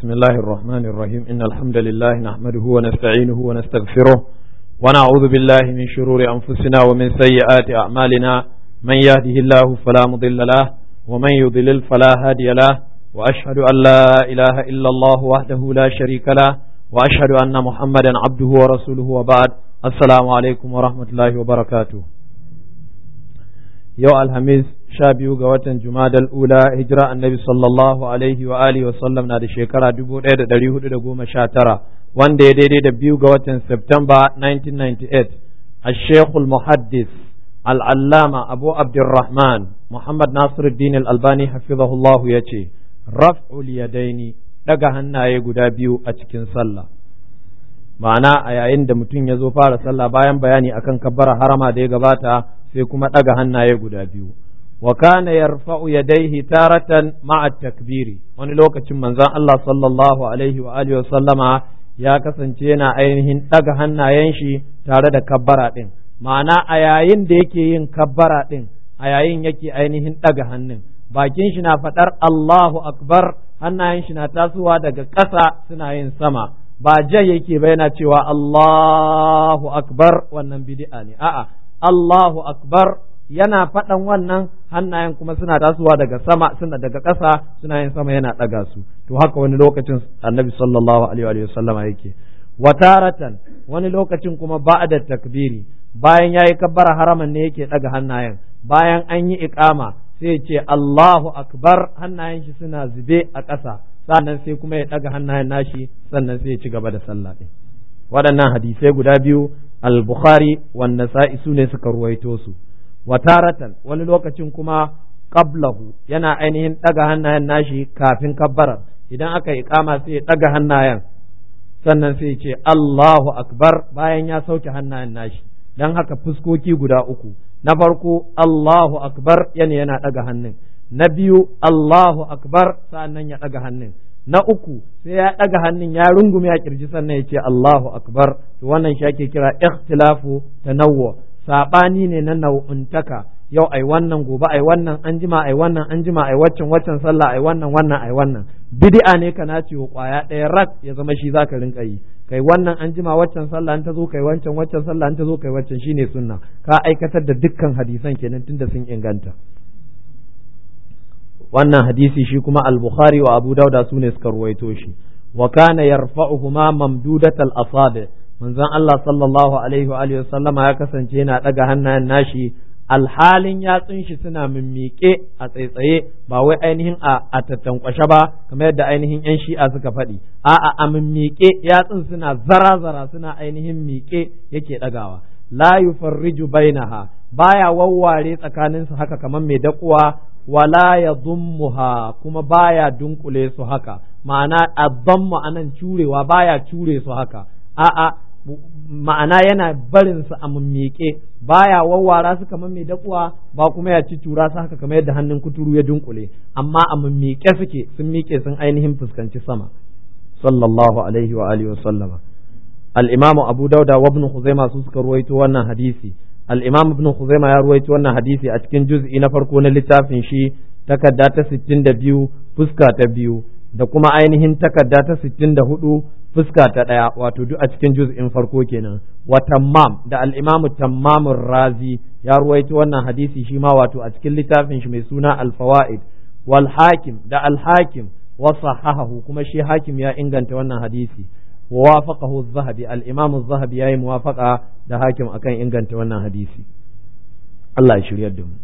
بسم الله الرحمن الرحيم إن الحمد لله نحمده ونستعينه ونستغفره ونعوذ بالله من شرور أنفسنا ومن سيئات أعمالنا من يهده الله فلا مضل له ومن يضلل فلا هادي له وأشهد أن لا إله إلا الله وحده لا شريك له وأشهد أن محمدا عبده ورسوله وبعد السلام عليكم ورحمة الله وبركاته. yau alhamis 12 ga watan jumadal ula hijira annabi sallallahu alaihi wa alihi wa sallam na da shekara 1419 wanda ya daidai da 2 ga watan Septemba 1998 al-sheikh al-muhaddis al-allama abu abdurrahman muhammad nasiruddin al-albani hafizahullahu ya ce raf'ul yadaini daga hannaye guda biyu a cikin sallah, ma'ana a yayin da mutum ya zo fara sallah bayan bayani akan kabbara harama da ya gabata sai kuma ɗaga hannaye guda biyu. Wa kana yarfa'u yadayhi taratan ma'a takbiri, wani lokacin manzon Allah sallallahu alaihi wa alihi wa sallama ya kasance yana ainihin ɗaga hannayen shi tare da kabbara ɗin, ma'ana a yayin da yake yin kabbara ɗin a yayin yake ainihin ɗaga hannun, bakin shi na faɗar Allahu akbar, hannayen shi na tasowa daga ƙasa suna yin sama, ba jai yake ba yana cewa Allahu akbar, wannan bid'a ne, a'a Allahu akbar yana faɗan wannan hannayen kuma suna tasowa daga sama, suna daga ƙasa suna yin sama, yana ɗaga su. To haka wani lokacin annabi sallallahu alaihi wa sallama yake. Wataratan wani lokacin kuma ba'da takbiri, bayan yayi kabbara haraman ne yake ɗaga hannayen, bayan an yi iqama sai ce Allahu akbar, hannayen shi suna zube a ƙasa, sannan sai kuma ya ɗaga hannayen nashi, sannan sai ya ci gaba da sallah ɗin. Waɗannan hadisai guda biyu al-Bukhari wa Nasa'i su ne suka ruwaito su. Wataratan wani lokacin kuma qablahu yana ainihin ɗaga hannayen nashi kafin kabbarar, idan aka yi iqama sai ya ɗaga hannayen sannan sai ya ce Allahu akbar bayan ya sauke hannayen nashi. Dan haka fuskoki guda uku, na farko Allahu akbar yana ɗaga hannun, na biyu Allahu akbar sa'annan ya ɗaga hannun, na uku sai ya ɗaga hannun ya rungume a kirji sannan ya ce Allahu akbar. To wannan shi ake kira ikhtilafu tanawwu, sabani ne na nau'untaka, yau ai wannan gobe ai wannan anjima ai wannan anjima ai waccan sallah ai wannan ai wannan. Bid'a ne kana ce wa kwaya ɗaya rak ya zama shi zaka rinka yi, kai wannan anjima waccan sallah an ta zo kai waccan sallah an ta zo kai waccan, shine sunna. Ka aikatar da dukkan hadisan kenan tunda sun inganta. Wannan hadisi shi kuma al-Bukhari wa Abu Dawud su ne suka ruwaito shi. Wa kana yarfa'uhuma mamdudatal asabi, manzon Allah sallallahu alaihi wa alihi sallama ya kasance yana daga hannayen nashi alhalin yatsun shi suna mimmiƙe a tsaitsaye, ba wai ainihin a tattankwashe ba kamar yadda ainihin yan shi'a suka faɗi, a'a a mimmiƙe yatsun suna zara suna ainihin miƙe yake ɗagawa. La yufarriju bainaha, baya wawware tsakaninsu haka kamar mai daƙuwa, wala ya dummuha kuma baya dunkule su haka, ma'ana addammu anan curewa, baya cure su haka, a'a ma'ana yana barin su a mummike, baya wawwara su kamar mai dakuwa, ba kuma ya ci tura su haka kamar yadda hannun kuturu ya dunkule, amma a mummike suke, sun miƙe sun ainihin fuskanci sama. Sallallahu alaihi wa alihi wa sallama. Al-Imam Abu Dawud wa Ibn Khuzaimah su suka ruwaito wannan hadisi. Al-Imam Ibn Khuzaimah ya ruwaito wannan hadisi a cikin juz'i na farko na littafin shi, takarda ta 62 fuska ta 2, da kuma ainihin takarda ta 64 fuska ta 1, wato duk a cikin juz'in farko kenan. Wa Tammam da al-Imam Tammam Razi ya ruwaito wannan hadisi shi ma, wato a cikin littafin shi mai suna Al-Fawaid. Wal Hakim da Al-Hakim wa sahahahu, kuma shi Hakim ya inganta wannan hadisi. ووافقه الذهبي الإمام الذهبي ياي موافقة da hakim akan inganta wannan hadisi. Allah ya shiryar da mu.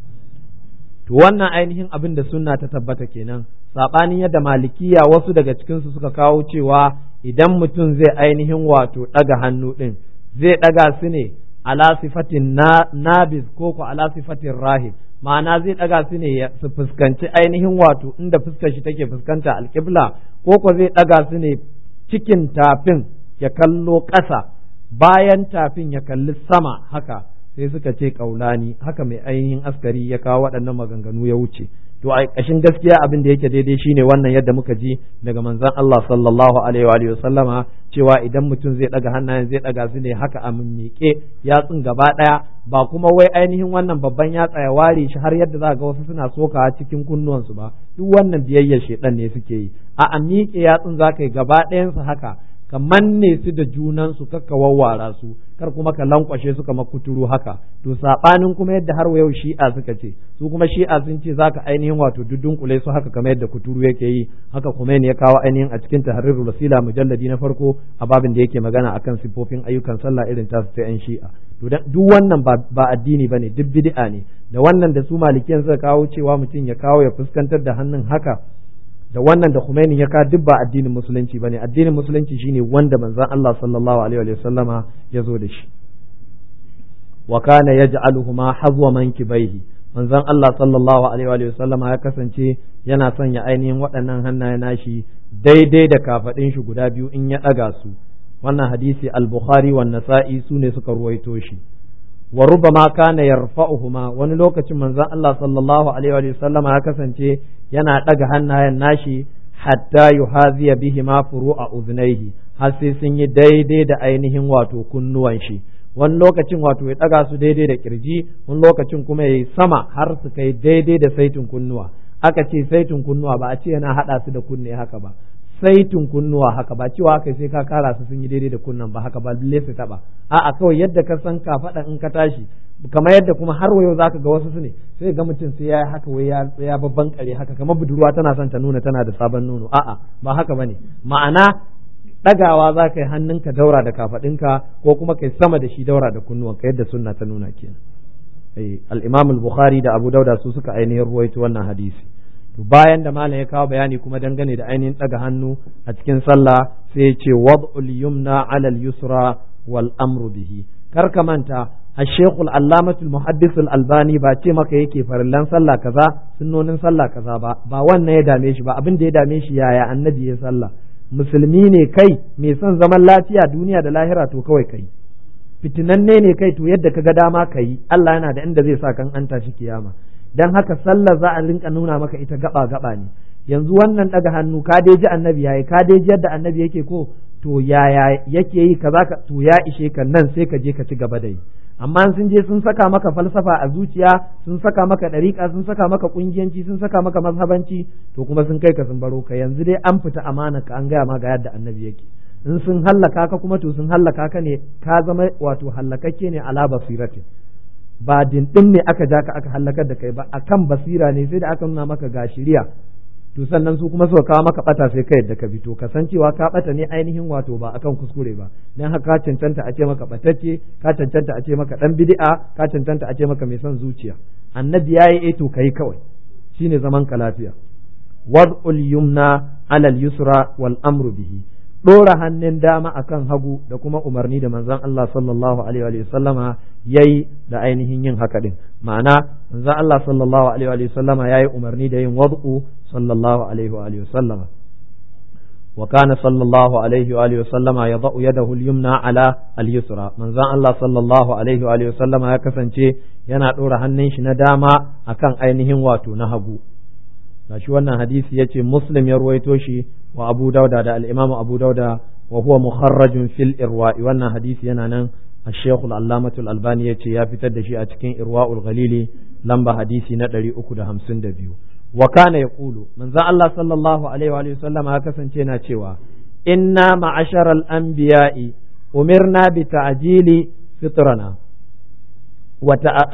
To wannan ainihin abin da sunna ta tabbata kenan, sabanin yadda malikiya wasu daga cikin su suka kawo cewa idan mutum zai ainihin wato daga hannu din zai daga su ne ala sifatin nabiz ko ala sifatin rahib, ma'ana zai daga su ne su fuskanci ainihin wato inda fuskar shi take fuskanta alqibla, ko zai daga su ne cikin tafin ya kallo ƙasa, bayan tafin ya kalli sama haka. Sai suka ce kaulani, haka mai ainihin askari ya kawo waɗannan maganganu ya wuce, to a ƙashin gaskiya abin da yake daidai shine wannan yadda muka ji daga manzon Allah sallallahu alaihi wa sallama cewa idan mutum zai daga hannayen zai daga su ne haka a miƙe yatsun gaba ɗaya, ba kuma wai ainihin wannan babban yatsa ya ware shi har yadda za ga wasu suna soka cikin kunnuwansu ba, duk wannan biyayyar shedan ne suke yi. A miƙe yatsun za ka yi gaba ɗayansu haka ka manne su da junansu kakka wawwara su, kar kuma ka lankwashe su kamar kuturu haka. To sabanin kuma yadda har yau shi'a suka ce, su kuma shi'a sun ce zaka ainihin wato dudunkule su haka kamar yadda kuturu yake yi, haka kuma ne ya kawo ainihin a cikin tahrirul wasila mujalladi na farko a babin da yake magana akan sifofin ayyukan sallah irin tasu ta yan shi'a. To duk wannan ba addini bane, duk bid'a ne. Da wannan da su malikiyan suka kawo cewa mutum ya kawo ya fuskantar da hannun haka, da wannan da Khomeini ya ka duk ba addinin musulunci bane. Addinin musulunci shine wanda manzon Allah sallallahu alaihi wa sallama ya zo da shi. Wa kana yaj'aluhuma hazwa mankibaihi, manzon Allah sallallahu alaihi wa sallama ya kasance yana sanya ainihin waɗannan hannaye nashi daidai da kafadin shi guda biyu in ya ɗaga su. Wannan hadisi al-Bukhari wa Nasa'i su ne suka ruwaito shi. wa rubama kana yarfa'uhuma, wani lokacin manzon Allah sallallahu alaihi wa sallama ya kasance yana daga hannayen nashi hatta yuhaziya bihi ma furu'a udhnayhi, har sai sun yi daidai da ainihin wato kunnuwan shi. Wani lokacin wato ya daga su daidai da kirji, wani lokacin kuma yayi sama har su kai daidai da saitin kunnuwa. Aka ce saitin kunnuwa ba a ce yana hada su da kunne haka ba, saitin kunnuwa haka, ba cewa haka sai ka kara su sun yi daidai da kunnan ba haka ba, lalle su taba. A'a kawai yadda ka san ka faɗa in ka tashi, kamar yadda kuma har wayo zaka ga wasu su ne sai ga mutum sai ya haka wai ya babban kare haka kamar budurwa tana son ta nuna tana da sabon nono. A'a ba haka bane, ma'ana ɗagawa za ka yi hannunka daura da kafaɗinka ko kuma kai sama da shi daura da kunnuwanka yadda sunna ta nuna kenan. Al-Imam al-Bukhari da Abu Dauda su suka ainihin ruwaito wannan hadisi. To bayan da malam ya kawo bayani kuma dangane da ainihin ɗaga hannu a cikin sallah, sai ya ce wad'ul yumna 'ala al-yusra wal amru bihi. Kar ka manta الشيخ العلامة المحدث الألباني ba ce maka yake farillan sallah kaza sunnonin sallah kaza ba wannan ya dame shi ba, abin da ya dame shi yaya annabi ya sallah. Musulmi ne kai mai son zaman lafiya duniya da lahira, to kawai kai. Fitinanne ne kai, to yadda ka ga dama kai, Allah yana da inda zai sa kan an tashi kiyama. Dan haka sallah za a rinka nuna maka ita gaba ne. Yanzu wannan daga hannu ka dai ji annabi yayi, ka dai ji yadda annabi yake ko, to yaya yake yi kaza, to ya ishe ka nan sai ka je ka ci gaba da yi. Amma sun je sun saka maka falsafa a zuciya, sun saka maka ɗariƙa, sun saka maka ƙungiyanci, sun saka maka mazhabanci, to kuma sun kai ka sun baro ka. Yanzu dai an fita amana ka, an gaya ma ga yadda annabi yake. In sun hallaka ka kuma to sun hallaka ka ne, ka zama wato hallakakke ne ala basiratin, ba dindin ne aka ja ka aka hallakar da kai ba, akan basira ne sai da aka nuna maka ga shiriya. To sannan su kuma suka kawo maka bata sai ka yadda ka bi, to kasancewa ka bata ne ainihin wato ba akan kuskure ba. Dan haka ka cancanta a ce maka batacce, ka cancanta a ce maka dan bid'a, ka cancanta a ce maka mai son zuciya. Annabi yayi to kai kawai, shine zaman ka lafiya. Wad'ul yumna 'ala al-yusra wal amru bihi, dora hannun dama akan hagu da kuma umarni da manzon Allah sallallahu alaihi wa sallama yayi da ainihin yin haka din. Ma'ana manzon Allah sallallahu alaihi wa sallama yayi umarni da yin wad'u sallallahu alaihi wa sallama. Wa kana sallallahu alaihi wa sallama yada'u yadahu al-yumna ala al-yusra, manzon Allah sallallahu alaihi wa sallama ya kasance yana dora hannun shi na dama akan ainihin wato na hagu. Gashi wannan hadisi yace Muslim ya ruwaito shi wa Abu Dauda da al-Imam Abu Dauda wa huwa mukharrajun fil irwa'i. Wannan hadisi yana nan al-Sheikh al-Allamah al-Albani yace ya fitar da shi a cikin Irwa'ul Ghalili lamba hadisi na 352. Wa kana yaqulu, manzo Allah sallallahu alaihi wa sallam ya kasance na cewa inna ma'ashara al-anbiya'i umirna bi ta'jili fitrana wa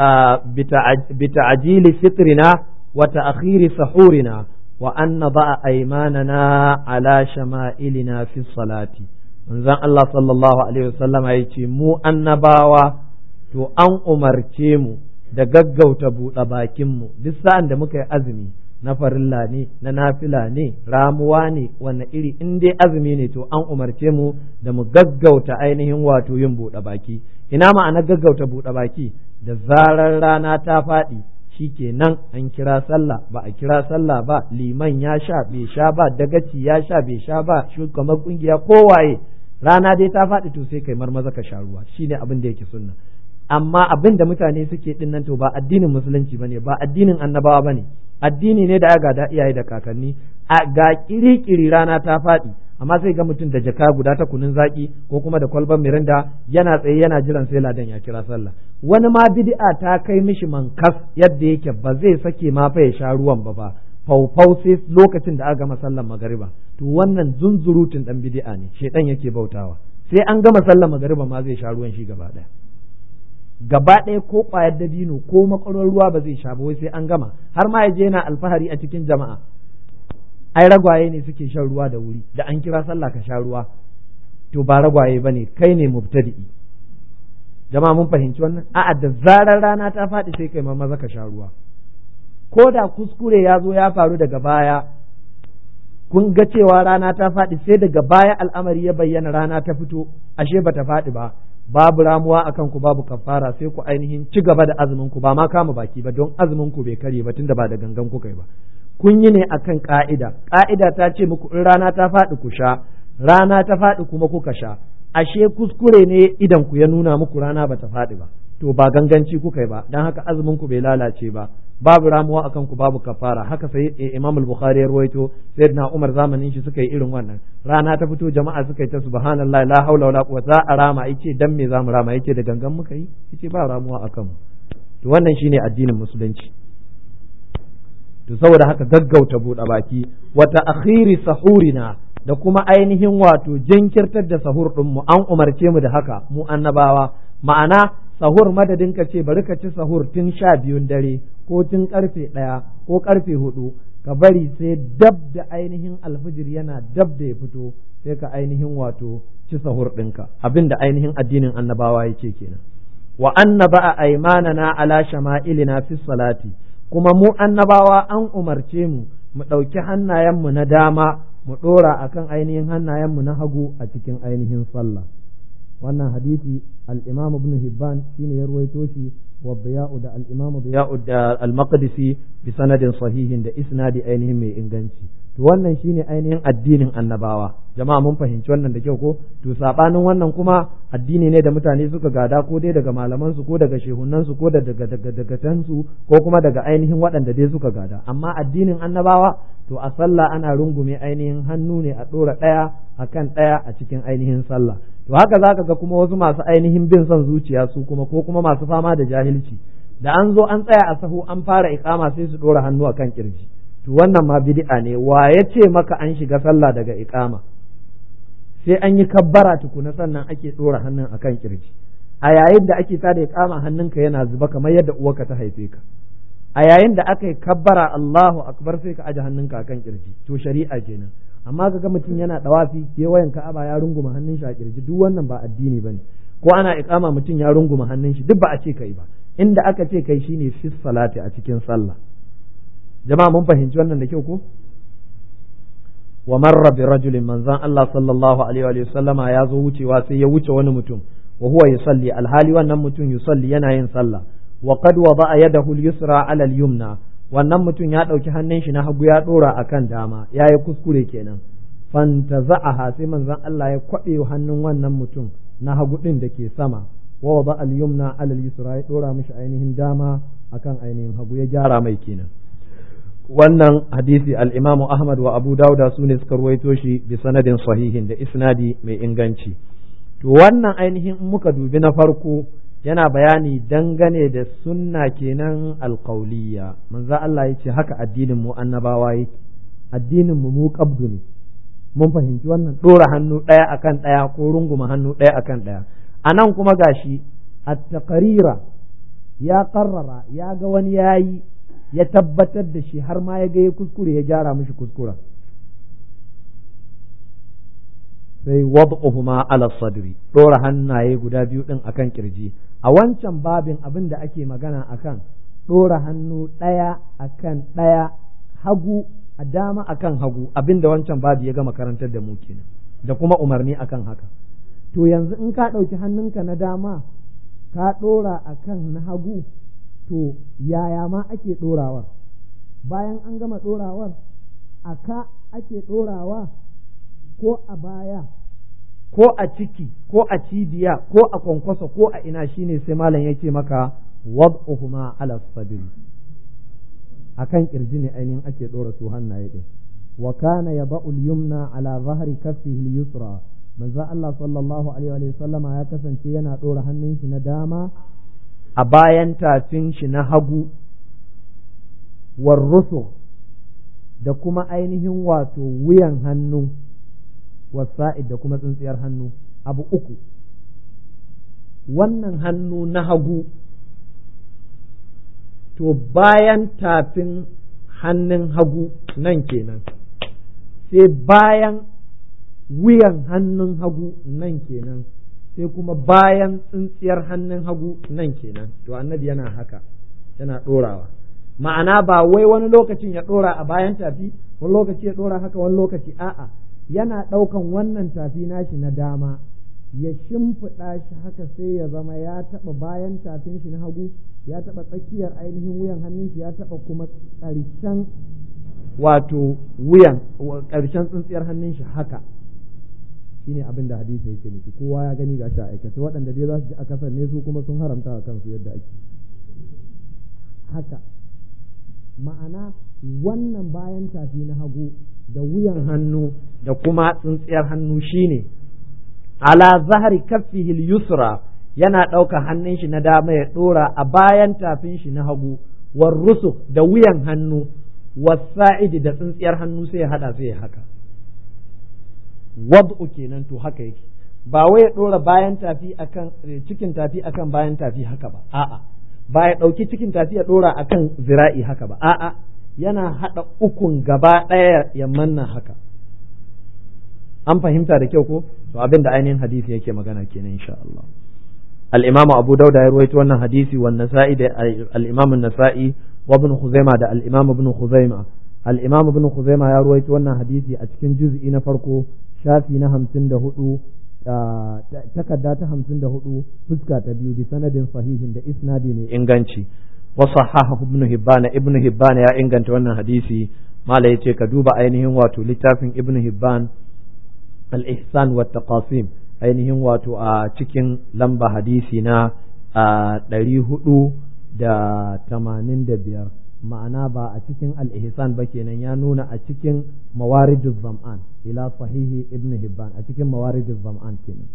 bi ta'jili fitrina wa ta'khiri sahurina wa an nada'a aymanana ala shama'ilina fi salati. Manzon Allah sallallahu alaihi wasallam ya ce mu annabawa to an umarce mu da gaggauta buɗe bakin mu duk sa'an da muka yi azumi, na farilla ne, na nafila ne, ramuwa ne, wanne iri, in dai azumi ne to an umarce mu da mu gaggauta ainihin wato yin buɗe baki. Ina ma'ana gaggauta buɗe baki? Da zarar rana ta faɗi shikenan an kira sallah ba a kira sallah ba, liman ya sha bai sha ba, dagaci ya sha bai sha ba, shugaban kungiya kowaye, rana dai ta faɗi to sai kai marmaza ka sha ruwa, shine abin da yake sunna. Amma abin da mutane suke din nan to ba addinin musulunci bane, ba addinin annabawa bane. addini ne da ya gada iyaye da kakanni. A ga kiri rana ta faɗi amma sai ga mutum da jaka guda ta kunun zaki ko kuma da kwalban mirinda yana tsaye yana jiran sai ladan ya kira sallah. Wani ma bid'a ta kai mishi mankas yadda yake ba zai sake ma fa ya sha ruwan ba faufau sai lokacin da aka gama sallar magariba. To wannan zunzurutun dan bid'a ne, shedan yake bautawa. Sai an gama sallar magariba ma zai sha ruwan shi gaba ɗaya ko ƙwayar dabino ko makwaron ruwa ba zai sha ba wai sai an gama, har ma yaje yana alfahari a cikin jama'a ai ragwaye ne suke shan ruwa da wuri, da an kira sallah ka sha ruwa. To ba ragwaye bane, kai ne mubtadi'i. Jama'a mun fahimci wannan? A'a, da zarar rana ta faɗi sai kai ma maza ka sha ruwa, ko da kuskure ya zo ya faru daga baya. Kun ga cewa rana ta faɗi sai daga baya al'amari ya bayyana rana ta fito ashe bata faɗi ba, babu ramuwa akan ku, babu kafara, sai ku ainihin ci gaba da azumin ku, ba ma kama baki ba, don azumin ku bai karye ba tunda ba da gangan kuka yi ba. Kun yi ne akan ka'ida ta ce muku in rana ta faɗi ku sha, rana ta faɗi kuma kuka sha, ashe kuskure ne idan ku ya nuna muku rana bata faɗi ba, to ba ganganci kuka yi ba, dan haka azumin ku bai lalace ba, babu ramuwa akan ku, babu kafara. Haka sai Imam al-Bukhari ya ruwaito, sayyidina Umar zamanin shi suka yi irin wannan. Rana ta fito jama'a suka yi ta subhanallahi la haula wala quwwata, a rama yace dan me zamu rama, yace da gangan muka yi, yace ba ramuwa akan mu. To wannan shine addinin musulunci. To saboda haka gaggauta buɗe baki, wa ta'khiri sahurina, da kuma ainihin wato jinkirtar da sahur din mu, an umarce mu da haka mu annabawa. Ma'ana sahur madadin ka ce bari ka ci sahur tun 12 dare ko tun karfe 1 ko karfe 4, ka bari sai dab da ainihin alfijir yana dab da ya fito sai ka ainihin wato ci sahur ɗinka, abinda ainihin addinin annabawa yake kenan. Wa annaba aymanana ala shama'ilina fi salati, kuma mu annabawa an umarce mu mu ɗauki hannayenmu na dama mu ɗora akan ainihin hannayenmu na hagu a cikin ainihin sallah. Wannan hadisi al-Imam Ibn Hibban shine ya ruwaito shi, wa Diya'u da al-Imam Diya'u da al-Maqdisi bi sanadin sahihin, da isnadi ainihin mai inganci. To wannan shine ainihin addinin annabawa. Jama'a mun fahimci wannan da kyau ko? To sabanin wannan kuma addini ne da mutane suka gada ko dai daga malaman su ko daga shehunan su ko daga tansu ko kuma daga ainihin waɗanda dai suka gada. Amma addinin annabawa to a sallah ana rungume ainihin hannu ne a ɗora ɗaya akan ɗaya a cikin ainihin sallah. To haka zaka ga kuma wasu masu ainihin bin son zuciya su kuma, ko kuma masu fama da jahilci, da an zo an tsaya a sahu an fara iqama sai su ɗora hannu akan kirji. To wannan ma bid'a ne. Wa ya ce maka an shiga sallah daga iqama? Sai an yi kabbara tukuna sannan ake ɗora hannun akan kirji. A yayin da ake tada iqama hannunka yana zuba kamar yadda uwarka ta haife ka. A yayin da aka yi kabbara Allahu akbar sai ka aje hannunka akan kirji. To shari'a kenan. Amma kaga mutum yana dawafi kewayen Ka'aba ya runguma hannun shi a kirji, duk wannan ba addini bane. Ko ana iqama mutum ya runguma hannun shi, duk ba a ce kai ba. Inda aka ce kai shine fi salati, a cikin sallah. Jama'a mun fahimci wannan da kyau ko? Wa marra bi rajulin, manzan Allah sallallahu alaihi wa sallama ya zo wucewa sai ya wuce wani mutum, wa huwa yusalli, alhali wannan mutum yusalli yana yin sallah, wa qad wada'a yadahu al-yusra 'ala al-yumna, wannan mutum ya dauki hannun shi na hagu ya dora akan dama, yayi kuskure kenan. Fantaza'aha, sai manzan Allah ya kwabe hannun wannan mutum na hagu din da ke sama, wa wada'a al-yumna 'ala al-yusra, ya dora mishi ainihin dama akan ainihin hagu, ya gyara mai kenan. Wannan hadisi al-Imam Ahmad wa Abu Dawud su ne suka ruwaito shi bi sanadin sahihin, da isnadi mai inganci. To wannan ainihin muka dubi na farko yana bayani dangane da sunna kenan alqauliyya. Manzo Allah yace haka addinin mu annabawa yake, addinin mu qabdu ne. Mun fahimci wannan, dora hannu ɗaya akan ɗaya ko runguma hannu ɗaya akan ɗaya. Anan kuma gashi at-taqrira ya qarrara, ya ga wani yayi, ya tabbatar da shi, har ma ya ga ya kuskure ya gyara mishi kuskura. Sai wad'uhuma ala sadri, dora hannaye guda biyu din akan kirji. A wancan babin abin da ake magana akan dora hannu ɗaya akan ɗaya, hagu a dama akan hagu, abin da wancan babi ya gama karantar da mu kenan, da kuma umarni akan haka. To yanzu in ka ɗauki hannunka na dama ka ɗora akan na hagu, to yaya ma ake ɗorawar? Bayan an gama ɗorawar, a ka ake ɗorawa, ko a baya, ko a ciki, ko a cibiya, ko a kwankwaso, ko a ina, shine sai malam yake maka wad'uhuma ala sadri. akan kirji ne ainihin ake dora su hannaye din wa kana yada'u al-yumna ala zahri kaffihi al-yusra manzo Allah sallallahu alaihi wa sallama ya kasance yana dora hannun shi na dama a bayan tafin shi na hagu warrusu da kuma ainihin wato wuyan hannu wasa'id da kuma tsintsiyar hannu abu uku wannan hannu na hagu to bayan tafin hannun hagu nan kenan sai bayan wuyan hannun hagu nan kenan sai kuma bayan tsintsiyar hannun hagu nan kenan to annabi yana haka yana ɗorawa ma'ana ba wai wani lokacin ya ɗora a bayan tafi wani lokaci ya ɗora haka wani lokaci a'a yana ɗaukan wannan tafi nashi na dama ya shimfiɗa shi haka sai ya zama ya taɓa bayan tafin shi na hagu ya taɓa tsakiyar ainihin wuyan hannun shi ya taɓa kuma ƙarshen wato wuyan ƙarshen tsintsiyar hannun shi haka shine abin da hadisi yake nufi kowa ya gani gashi a aikace waɗanda dai za su ji a kasar ne su kuma sun haramta a kansu yadda ake haka ma'ana wannan bayan tafi na hagu da wuyan hannu da kuma tsintsiyar hannu shine ala zahari kaffihi al-yusra yana ɗauka hannun shi na dama ya ɗora a bayan tafin shi na hagu war rusuk da wuyan hannu wasa'idi da tsintsiyar hannu sai ya hada sai ya haka wad'u kenan to haka yake ba wai ya ɗora bayan tafi akan cikin tafi akan bayan tafi haka ba a'a ba ya ɗauki cikin tafi ya ɗora akan zira'i haka ba a'a yana hada ukun gaba ɗaya ya manna haka an fahimta da kyau ko to abin da ainihin hadisi yake magana kenan insha Allah al-Imam Abu Dawud ya rawaito wannan hadisi wa Nasa'i da al-Imam an-Nasa'i wa Ibn Khuzaimah da al-Imam Ibn Khuzaimah al-Imam Ibn Khuzaimah ya rawaito wannan hadisi a cikin juz'i na farko shafi na 54 takarda ta 54 fuska ta biyu bi sanadin sahihin da isnadi mai inganci wa sahahahu Ibn Hibban ya inganta wannan hadisi mala yace ka duba ainihin wato littafin Ibn Hibban al-ihsan wa taqasim ainihin wato a cikin lamba hadisi na 485 ma'ana ba a cikin al-ihsan ba kenan ya nuna a cikin mawariduz zam'an ila sahihi ibn hibban a cikin mawariduz zam'an kenan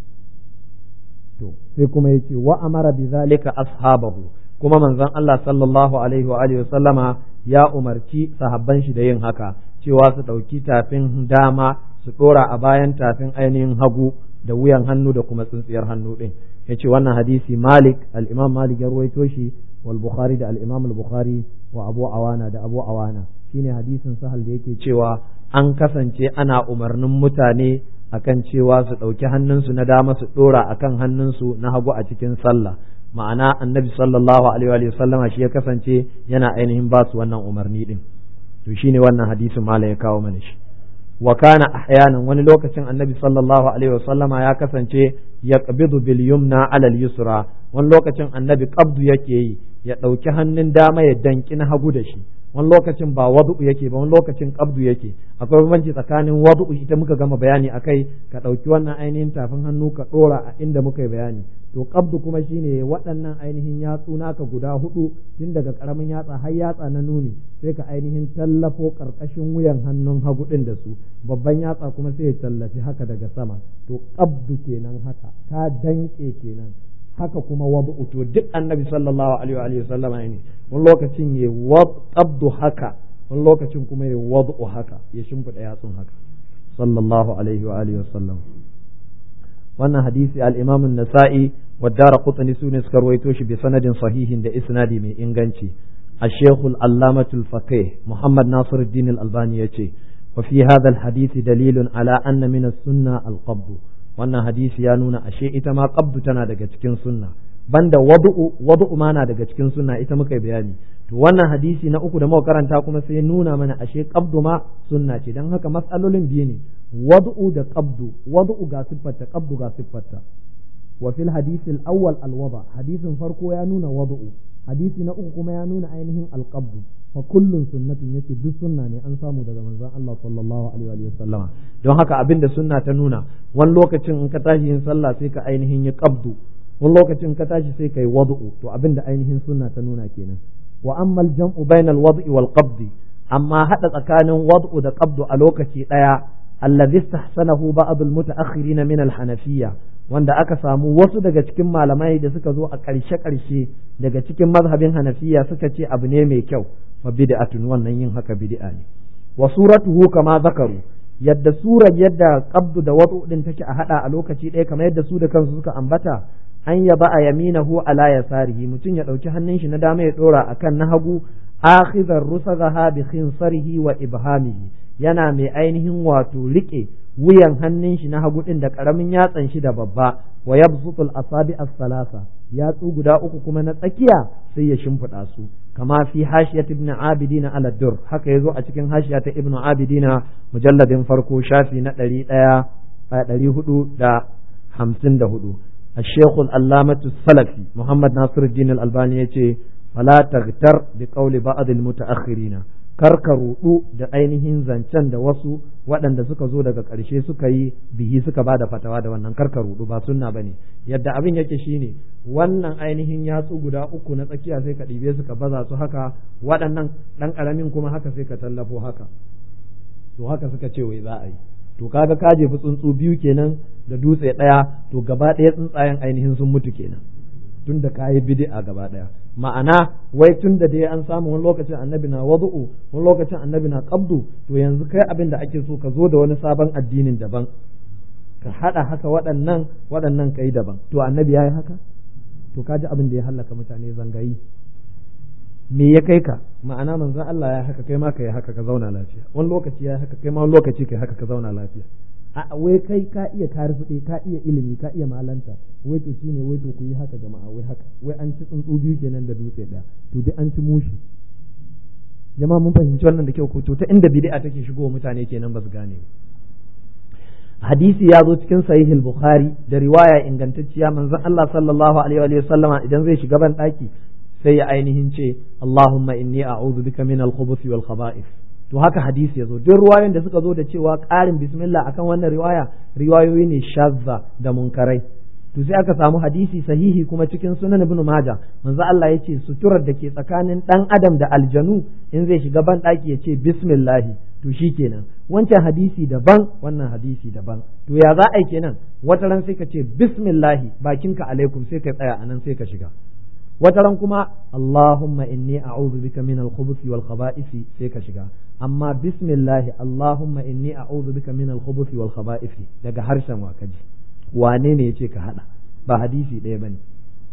to sai kuma yace wa amara bi zalika ashabahu kuma manzon Allah sallallahu alaihi wa alihi sallama ya umarci sahabban shi da yin haka cewa su dauki tafin dama su dora a bayan tafin ainihin hagu da wuyan hannu da kuma tsintsiyar hannu din yace wannan hadisi Malik al-Imam Malik ya ruwaito shi wal Bukhari da al-Imam al-Bukhari wa Abu Awana da Abu Awana shine hadisin sahal da yake cewa an kasance ana umarnin mutane akan cewa su dauki hannunsu na dama su dora akan hannunsu na hagu a cikin sallah ma'ana annabi sallallahu alaihi wa sallama shi ya kasance yana ainihin ba su wannan umarni din to shine wannan hadisin mala ya kawo mana shi wa kana ahyanan wani lokacin annabi sallallahu alaihi wasallama ya kasance ya qabidu bil yumna ala al yusra wani lokacin annabi qabdu yake yi ya dauki hannun dama ya danki na hagu da shi wani lokacin ba wadu'u yake ba wani lokacin qabdu yake akwai bambanci tsakanin wadu'u ita muka gama bayani akai ka dauki wannan ainihin tafin hannu ka dora a inda muka yi bayani to qabdu kuma shine waɗannan ainihin yatsu naka guda hudu tun daga karamin yatsa har yatsa na nuni sai ka ainihin tallafo karkashin wuyan hannun hagu din da su babban yatsa kuma sai ya tallafi haka daga sama to qabdu kenan haka ka danke kenan haka kuma wadu'u to duk annabi sallallahu alaihi wa sallama ne wani lokacin ya qabdu haka wani lokacin kuma ya wadu'u haka ya shimfida yatsun haka sallallahu alaihi wa alihi wa sallam wannan hadisi al-Imam an-Nasa'i wa Daraqutni sune suka rawaito shi bi sanadin sahihin da isnadi mai inganci الشيخ العلامة الفقيه محمد ناصر الدين الألباني يتي وفي هذا الحديث دليل على أن من السنة القبض وأن حديث يانون أشيء إتما قبض تنا دقا تكين سنة بند وضع مانا دقا تكين سنة إتما كيبياني wannan hadisi na uku da muka karanta kuma sai nuna mana ashe qabdu ma sunna ce dan haka mas'alolin biyu ne wad'u da qabdu wad'u ga siffarta qabdu ga siffarta wa fil hadith al-awwal al-wada hadisin farko ya nuna wad'u hadisi na uku kuma ya nuna ainihin al-qabdu fa kullun sunnatun yace duk sunna ne an samu daga manzon Allah sallallahu alaihi wa sallama don haka abinda sunna ta nuna wani lokacin in ka tashi yin sallah sai ka ainihin yi qabdu wani lokacin ka tashi sai kai wad'u to abinda ainihin sunna ta nuna kenan wa amma al-jam'u bayna al-wad'i wal qabdi amma hada tsakanin wad'u da qabdu a lokaci daya alladhi istahsanahu ba'd al-mutaakhirin min al-hanafiyya wanda aka samu wasu daga cikin malamai da suka zo a ƙarshe daga cikin mazhabin hanafiya suka ce abu ne mai kyau fa bid'atun wannan yin haka bid'a ne wa suratuhu kama zakaru yadda surar yadda qabdu da wad'u din take a hada a lokaci ɗaya kamar yadda su da kansu suka ambata an yaba a yaminahu ala yasarihi mutum ya dauki hannun shi na dama ya dora akan na hagu akhidhar rusaghaha bi khinsarihi wa ibhamihi yana mai ainihin wato rike wuyan hannun shi na hagu din da karamin yatsan shi da babba wa yabsutul asabi as-salasa yatsu guda uku kuma na tsakiya sai ya shimfida su kama fi hashiyat ibn abidin ala dur haka yazo a cikin hashiya ta ibn abidin mujalladin farko shafi na 454 الشيخ العلامة السلفي محمد ناصر الدين الألباني يقول فلا تغتر بقول بعض المتأخرين karka rudu da ainihin zancen da wasu waɗanda suka zo daga ƙarshe suka yi bihi suka ba da fatawa da wannan karka rudu ba sunna bane yadda abin yake shine wannan ainihin yatsu guda uku na tsakiya sai ka ɗibe su ka baza su haka waɗannan ɗan ƙaramin kuma haka sai ka tallafo haka to haka suka ce wai za a yi to kaga ka jefi tsuntsu biyu kenan da dutse ɗaya to gaba ɗaya tsuntsayen ainihin sun mutu kenan tun da ka yi bid'a gaba ɗaya ma'ana wai tun da dai an samu wani lokacin annabi na wadu'u wani lokacin annabi na qabdu to yanzu kai abin da ake so ka zo da wani sabon addinin daban ka haɗa haka waɗannan kai daban to annabi ya yi haka to kaji abin da ya hallaka mutane zangayi me ya kai ka ma'ana manzon Allah ya haka kai ma ka yi haka ka zauna lafiya wani lokaci ya haka kai ma wani lokaci kai haka ka zauna lafiya a wai kai ka iya karfuɗe ka iya ilimi ka iya malanta wai to shine wai to ku yi haka jama'a wai haka wai an ci tsuntsu biyu kenan da dutse ɗaya to dai an ci mushi jama'a mun fahimci wannan da kyau ko to ta inda bid'a take shigo mutane kenan ba su gane hadisi ya zo cikin sahih al-bukhari da riwaya ingantacciya manzon Allah sallallahu alaihi wa sallama idan zai shiga ban daki sai ya ainihin ce Allahumma inni a'udhu bika min al-khubuthi wal khaba'ith to haka hadisi ya zo duk riwayoyin da suka zo da cewa ƙarin bismillah akan wannan riwayoyi ne shazza da munkarai to sai aka samu hadisi sahihi kuma cikin sunan ibn majah manzo Allah yace suturar da ke tsakanin dan adam da aljanu in zai shiga ban daki yace bismillah to shikenan wancan hadisi daban wannan hadisi daban to ya za a yi kenan wata ran sai ka ce bismillah bakinka alaikum sai ka tsaya anan sai ka shiga wata ran kuma Allahumma inni a'udhu bika min al-khubuthi wal khaba'ith sai ka shiga amma bismillah Allahumma inni a'udhu bika min al-khubuthi wal khaba'ith daga harshen wa kaji wane ne yace ka hada ba hadisi ɗaya bane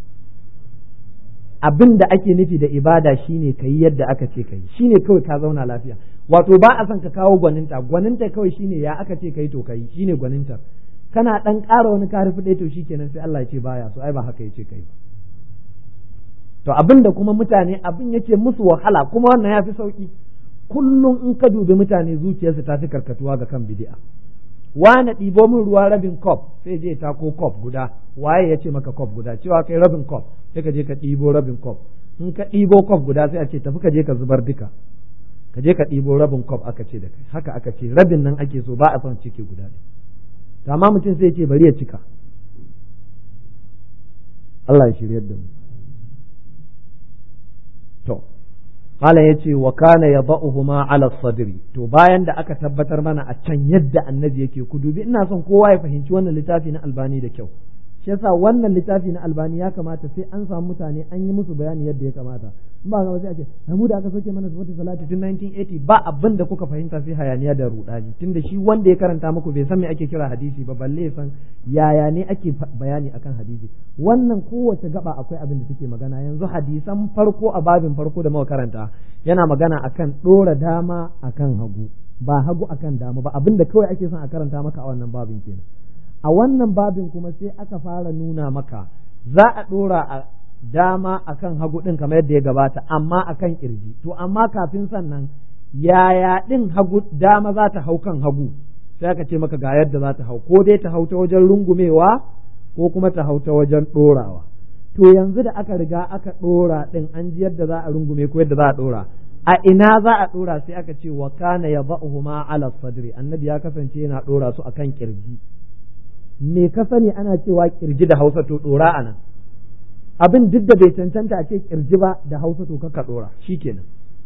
abin da ake nufi da ibada shine kai yadda aka ce kai shine kawai ka zauna lafiya wato ba a son ka kawo gwaninta kawai shine ya aka ce kai to kai shine gwaninta kana dan ƙara wani karfi ɗaya to shikenan sai Allah ya ce baya so ai ba haka yace kai ba to abin da kuma mutane abin yake musu wahala kuma wannan ya fi sauki kullum in ka dubi mutane zuciyarsu ta fi karkatuwa ga kan bid'a wani ɗibo min ruwa rabin kop sai je ta ko kop guda waye ya ce maka kop guda cewa kai rabin kop sai ka je ka ɗibo rabin kop in ka ɗibo kop guda sai a ce tafi ka je ka zubar duka ka je ka ɗibo rabin kop aka ce da kai haka aka ce rabin nan ake so ba a son ciki guda ne to amma mutum sai ya ce bari ya cika Allah ya shiryar da mu to Malam ya ce wa kana yada'uhuma ala sadri to bayan da aka tabbatar mana a can yadda annabi yake ku dubi ina son kowa ya fahimci wannan littafi na albani da kyau shi yasa wannan littafi na albani ya kamata sai an samu mutane an yi musu bayani yadda ya kamata in ba ga sai a ce mu da aka soke mana sifatu salati tun 1980 ba abin da kuka fahimta sai hayaniya da rudani tunda shi wanda ya karanta muku bai san me ake kira hadisi ba balle ya san yaya ne ake bayani akan hadisi wannan kowace gaba akwai abin da take magana yanzu hadisan farko a babin farko da muka karanta yana magana akan dora dama akan hagu ba hagu akan dama ba abin da kawai ake son a karanta maka a wannan babin kenan a wannan babin kuma sai aka fara nuna maka za a dora a dama akan hagu din kamar yadda ya gabata amma akan kirji to amma kafin sannan yaya din hagu dama za ta hau kan hagu sai aka ce maka ga yadda za ta hau ko dai ta hau ta wajen rungumewa ko kuma ta hau ta wajen dorawa to yanzu da aka riga aka dora din an ji yadda za a rungume ko yadda za a dora a ina za a dora sai aka ce wa kana yadhahuma ala sadri annabi ya kasance yana dora su akan kirji me ka sani ana cewa kirji da Hausa to dora anan abin duk da bai cancanta a ce kirji ba da Hausa to ka dora shikenan.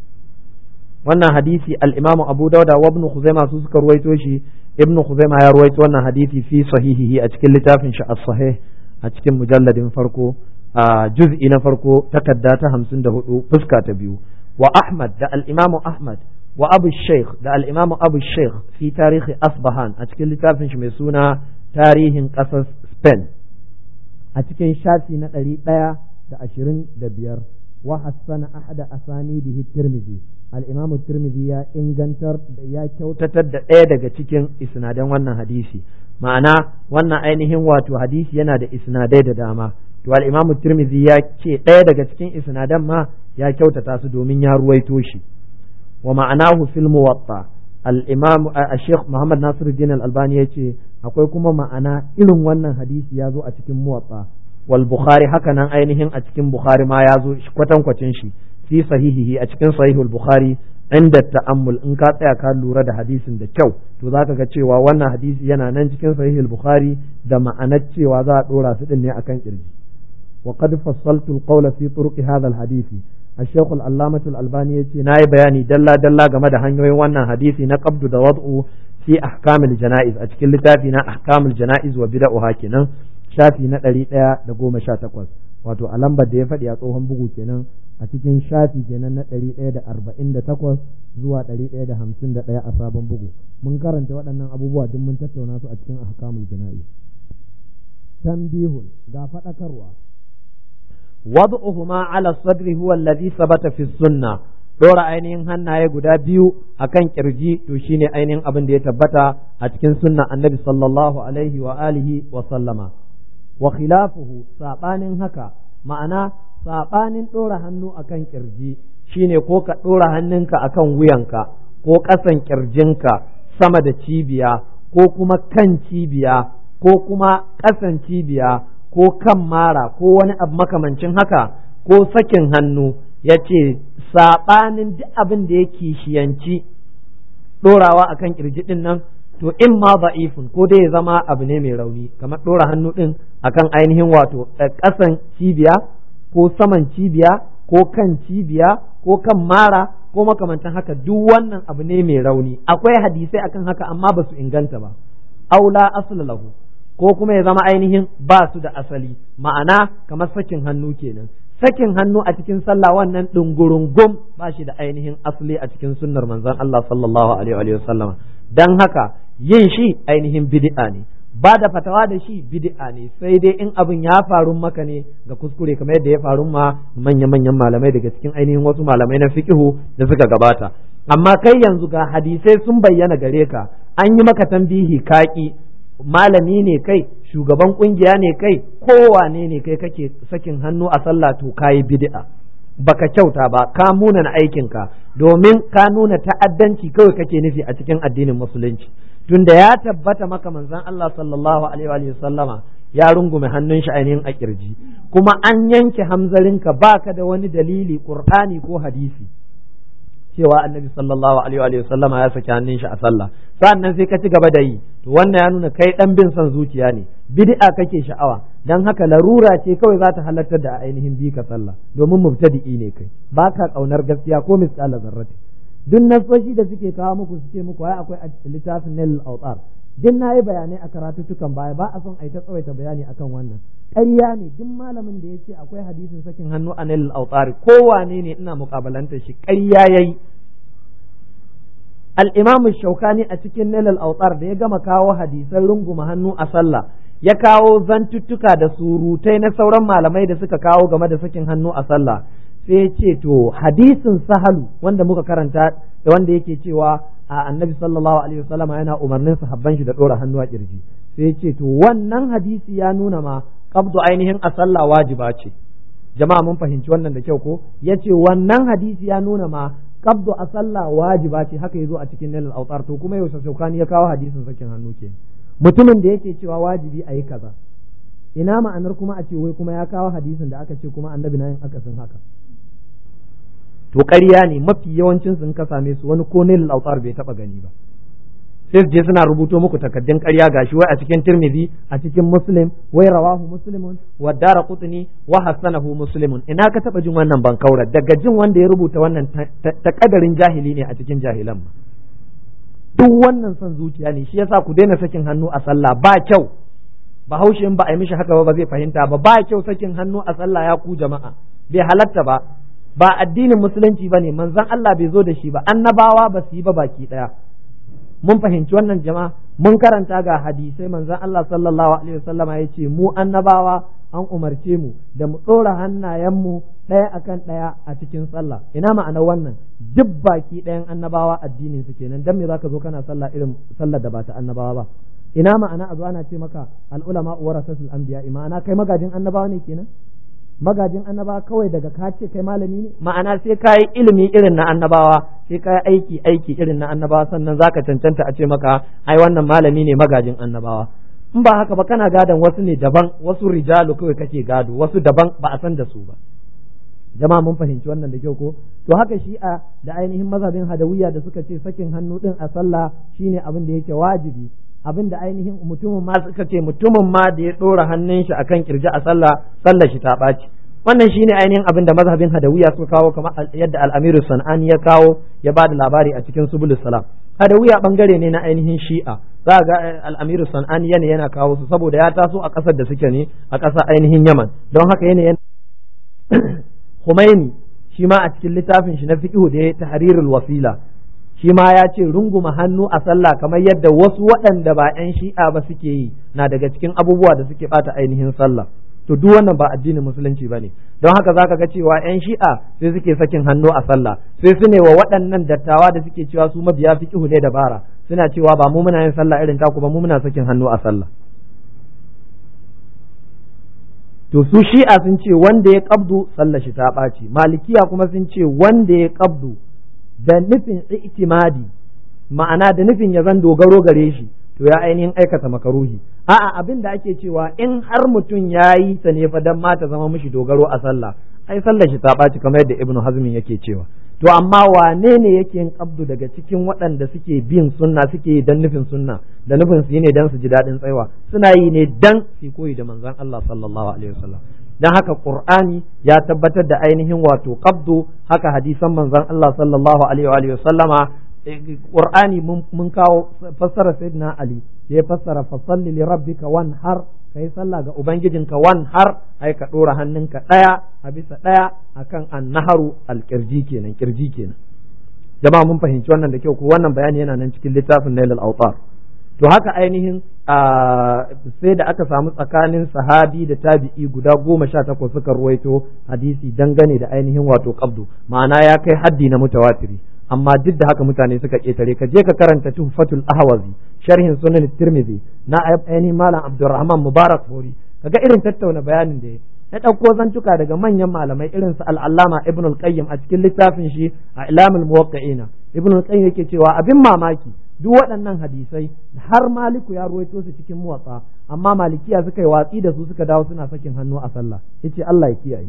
Wannan hadisi al-Imam Abu Dawud wa Ibn Khuzaimah su suka ruwaito shi. Ibn Khuzaimah ya ruwaito wannan hadisi fi sahihihi a cikin littafin shi as-sahih a cikin mujalladin farko a juz'i na farko takadda ta 54 fuska ta biyu. Wa Ahmad da al-Imam Ahmad wa Abu Shaykh da al-Imam Abu Shaykh fi tarihi Asbahan a cikin littafin shi mai suna tarihin ƙasar Spain a cikin shafi na 125 wa hassana ahada asanidihi Tirmidhi al-Imam Tirmidhi ya ingantar da ya kyautatar da ɗaya daga cikin isnadan wannan hadisi, ma'ana wannan ainihin wato hadisi yana da isnadai da dama, to al-Imam Tirmidhi ya ce ɗaya daga cikin isnadan ma ya kyautata su domin ya ruwaito shi. Wa ma'anahu fil muwatta al-Imam Sheikh Muhammad Nasiruddin al-Albani yace akwai kuma ma'ana irin wannan hadisi ya zo a cikin muwatta wal Bukhari, haka nan ainihin a cikin Bukhari ma ya zo kwatankwacin shi fi sahihihi a cikin sahihul Bukhari inda ta'ammul, in ka tsaya ka lura da hadisin da kyau to zaka ga cewa wannan hadisi yana nan cikin sahihul Bukhari da ma'anar cewa za a dora su din ne akan kirji. wa qad fassaltu al-qawla fi turuq hadha al-hadith الشيخ العلامة الألباني يتي ناي بياني دلا game da hanyoyin wannan hadisi na qabdu da wad'u fi ahkamil janaiz a cikin littafi na ahkamul janaiz wa bid'ah kenan shafi na 118 wato a lambar da ya faɗi a tsohon bugu kenan a cikin shafi kenan na 148 zuwa 151 a sabon bugu. Mun karanta waɗannan abubuwa duk mun tattauna su a cikin ahkamul janaiz. Tanbihun ga faɗakarwa. وضعهما على الصدر هو الذي ثبت في السنة dora ainihin hannaye guda biyu akan kirji to shine ainihin abin da ya tabbata a cikin sunna annabi sallallahu alaihi wa alihi wa sallama. Wa khilafuhu sabanin haka, ma'ana sabanin dora hannu akan kirji shine ko ka dora hannunka akan wuyanka ko kasan kirjinka sama da cibiya ko kuma kan cibiya ko kuma kasan cibiya ko kan mara ko wani abu makamancin haka ko sakin hannu, ya ce saɓanin duk abin da ya kishiyanci ɗorawa a kan ƙirji ɗin nan to in ma da'ifun ko dai ya zama abu ne mai rauni kamar ɗora hannu ɗin akan ainihin wato ƙasan cibiya ko saman cibiya ko kan cibiya ko kan mara ko makamantan haka, duk wannan abu ne mai rauni. Akwai hadisai akan haka amma ba su inganta ba, aula asla lahu, ko kuma ya zama ainihin ba su da asali, ma'ana kamar sakin hannu kenan. Sakin hannu a cikin sallah wannan ɗungurungum ba shi da ainihin asali a cikin sunnar manzon Allah sallallahu alaihi wa sallam. Dan haka yin shi ainihin bid'a ne, ba da fatawa da shi bid'a ne, sai dai in abin ya faru maka ne ga kuskure kamar yadda ya faru ma manya-manyan malamai daga cikin ainihin wasu malamai na fiqhu da suka gabata. Amma kai yanzu ga hadisai sun bayyana gare ka, an yi maka tambihi kaki, malami ne kai, shugaban kungiya ne kai, kowane ne kai kake sakin hannu a sallah to kayi bid'a, baka kyauta ba, ka munana aikinka, domin ka nuna ta'addanci kawai kake nufi a cikin addinin musulunci. Tunda ya tabbata maka manzon Allah sallallahu alaihi wa sallama ya rungume hannun shi ainihin a kirji, kuma an yanke hamzarinka baka da wani dalili Qur'ani ko hadisi cewa annabi sallallahu alaihi wa sallama ya saki hannun shi a sallah, sannan sai ka ci gaba da yi, to wannan ya nuna kai dan bin son zuciya ne, bid'a kake sha'awa, dan haka larura ce kawai za ta halartar da ainihin bi ka sallah, domin mubtadi'i ne kai, baka kaunar gaskiya ko misqala zarrati. Duk nasoshi da suke kawo muku suke muku ai akwai littafin Nail al-Awtar, din nayi bayanai a karatutukan baya, ba a son ai ta tsawaita bayani akan wannan. Ƙarya ne duk malamin da yace akwai hadisin sakin hannu a Nail al-Awtar, kowane ne ina mukabalanta shi, ƙarya yayi. Al-Imam Shawkani a cikin Nail al-Awtar da ya gama kawo hadisan runguma hannu a sallah, ya kawo zantuttuka da surutai na sauran malamai da suka kawo game da sakin hannu a sallah, sai ya ce to hadisin Sahalu wanda muka karanta da wanda yake cewa a annabi sallallahu alaihi wasallam yana umarnin sahabban shi da dora hannu a kirji, sai ya ce to wannan hadisi ya nuna ma qabdu ainihin a sallah wajiba ce. Jama'a mun fahimci wannan da kyau ko? Yace wannan hadisi ya nuna ma qabdu a sallah wajiba ce, haka yazo a cikin Nail al-Awtar. To kuma yaushe Shawkani ya kawo hadisin sakin hannu ke, mutumin da yake cewa wajibi a yi kaza, ina ma'anar kuma a ce wai kuma ya kawo hadisin da aka ce kuma annabi na yin akasin haka? To ƙarya ne, mafi yawancin sun ka same su wani ko Nail al-Awtar bai taba gani ba, sai su je suna rubuto muku takaddun ƙarya gashi wai a cikin Tirmidhi a cikin Muslim wai rawahu Muslimun wa Daraqutni wa hasanahu Muslimun. Ina ka taba jin wannan bankaura daga jin wanda ya rubuta wannan ta kadarin jahili ne a cikin jahilan ma. Duk wannan son zuciya ne, shi yasa ku daina sakin hannu a sallah, ba kyau. Bahaushe in ba a yi mishi haka ba zai fahimta ba kyau sakin hannu a sallah ya ku jama'a, bai halatta ba addinin musulunci bane, manzon Allah bai zo da shi ba, annabawa ba su yi ba baki daya. Mun fahimci wannan jama'a, mun karanta ga hadisai manzon Allah sallallahu alaihi wasallam ya ce mu annabawa an umarce mu da mu ɗora hannayenmu ɗaya akan ɗaya a cikin sallah. Ina ma'anar wannan? Duk baki ɗayan annabawa addinin su kenan, dan me zaka zo kana sallah irin sallar da ba ta annabawa ba? Ina ma'ana a zo ana ce maka al'ulama warasatul anbiya, ma'ana kai magajin annabawa ne kenan? Magajin annabawa kawai daga ka ce kai malami ne? Ma'ana sai ka yi ilimi irin na annabawa, sai ka yi aiki irin na annabawa, sannan zaka cancanta a ce maka ai wannan malami ne magajin annabawa. In ba haka ba kana gadon wasu ne daban, wasu rijalu kawai kake gado, wasu daban ba a san da su ba. Jama'a mun fahimci wannan da kyau ko? To haka shi'a da ainihin mazhabin hadawiyya da suka ce sakin hannu din a sallah shine abin da yake wajibi, abin da ainihin mutumin ma suka ce mutumin ma da ya ɗora hannun shi akan kirji a sallar shi ta ɓaci. Wannan shine ainihin abin da mazhabin hadawiyya suka kawo, kamar yadda al-Amiru Sanani ya kawo ya ba da labari a cikin Subulus Salam. Hadawiyya bangare ne na ainihin shi'a, za ga al-Amiru Sanani yana kawo su saboda ya taso a ƙasar da suke ne, a ƙasar ainihin Yaman, don haka yana Khomeini shi ma a cikin littafin shi na fiqh da ya tahrirul wasila, shi ma ya ce runguma hannu a sallah kamar yadda wasu waɗanda ba 'yan shi'a ba suke yi, na daga cikin abubuwa da suke bata ainihin sallah. To duk wannan ba addinin musulunci bane, don haka zaka ga cewa 'yan shi'a sai suke sakin hannu a sallah, sai su ne wa waɗannan dattawa da suke cewa su mabiya fiqh ne dabara, suna cewa ba mu muna yin sallah irin taku ba, mu muna sakin hannu a sallah. To su shi'a sun ce wanda ya qabdu sallar shi ta ɓaci, malikiya kuma sun ce wanda ya qabdu da nufin i'timadi, ma'ana da nufin ya zan dogaro gare shi, to ya ainihin aikata makaruhi. A'a, abin da ake cewa in har mutum ya yi ta ne fa dan ma ta zama mishi dogaro a sallah, ai sallar shi ta ɓaci kamar yadda Ibn Hazmin yake cewa. To amma wane ne yake yin qabdu daga cikin waɗanda suke bin sunna, suke yi dan nufin sunna, da nufin su yi ne dan su ji daɗin tsaiwa, suna yi ne dan su koyi da manzon Allah sallallahu alaihi wasallam. Dan haka Qur'ani ya tabbatar da ainihin wato qabdu, haka hadisan manzon Allah sallallahu alaihi wasallama. Qur'ani mun kawo fassara sayyidina Ali ya fassara fasalli li rabbika wanhar, kai sallah ga ubangijinka wanhar, ai ka dora hannunka daya a bisa daya akan annaharu alqirji kenan, kirji kenan. Jama'a mun fahimci wannan da kyau ko? Wannan bayani yana nan cikin littafin Nailul Awtar. To haka ainihin sai da aka samu tsakanin sahabi da tabi'i guda 18 suka ruwaito hadisi dangane da ainihin wato qabdu, ma'ana ya kai haddi na mutawatiri. Amma duk da haka mutane suka ketare. Ka je ka karanta Tuhfatul Ahwazi, sharhin Sunan Tirmidhi na ainihin Malam Abdurrahman Mubarak Fori, kaga irin tattauna bayanin da ya ɗauko zantuka daga manyan malamai irin su Al-Allama Ibn al-Qayyim a cikin littafin shi a Ilamul Muwaqqi'ina. Ibn al-Qayyim yake cewa abin mamaki duk waɗannan hadisai har Maliku ya ruwaito su cikin Muwatta, amma Malikiya suka yi watsi da su, suka dawo suna sakin hannu a sallah. Yace Allah ya kiyaye.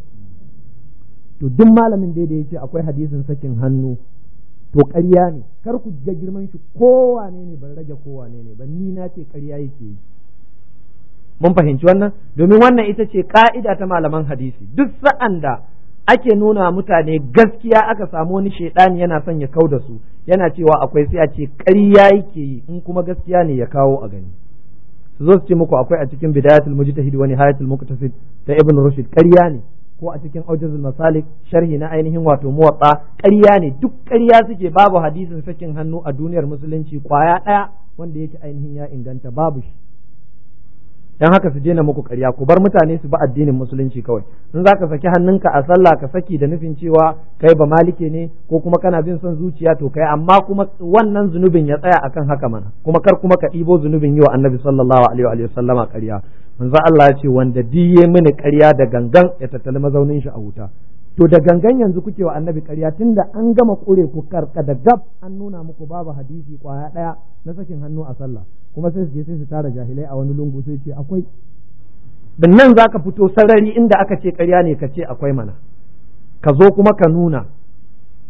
To duk malamin da yace akwai hadisin sakin hannu to ƙarya ne, kar ku ga girman shi kowane ne, ban rage kowane ne ba, ni na ce ƙarya yake yi. Mun fahimci wannan, domin wannan ita ce ka'ida ta malaman hadisi. Duk sa'an da ake nuna mutane gaskiya aka samu wani shaidani yana son ya kau da su, yana cewa akwai, sai a ce ƙarya yake yi, in kuma gaskiya ne ya kawo a gani. Su zo su ce muku akwai a cikin Bidayatul Mujtahid wa Nihayatul Muqtasid ta Ibn Rushd, ƙarya ne, ko a cikin Aujazul Masalik sharhi na ainihin wato Muwatta, ƙarya ne, duk ƙarya suke. Babu hadisin sakin hannu a duniyar musulunci kwaya ɗaya wanda yake ainihin ya inganta, babu shi. Dan haka su daina muku ƙarya, ku bar mutane su ba addinin musulunci kawai. In za ka saki hannunka a sallah ka saki da nufin cewa kai ba malike ne ko kuma kana bin son zuciya, to kai, amma kuma wannan zunubin ya tsaya akan haka mana, kuma kar kuma ka ɗibo zunubin yi wa Annabi sallallahu alaihi wa sallama ƙarya. Manzo Allah ya ce wanda diye mini ƙarya da gangan ya tattali mazaunin shi a wuta. To da gangan yanzu kuke wa Annabi ƙarya, tunda an gama kure ku karka da gab, an nuna muku babu hadisi kwaya ɗaya na sakin hannu a sallah, kuma sai su je sai su tara jahilai a wani lungu sai ce akwai. Dan nan zaka fito sarari inda aka ce ƙarya ne ka ce akwai mana, ka zo kuma ka nuna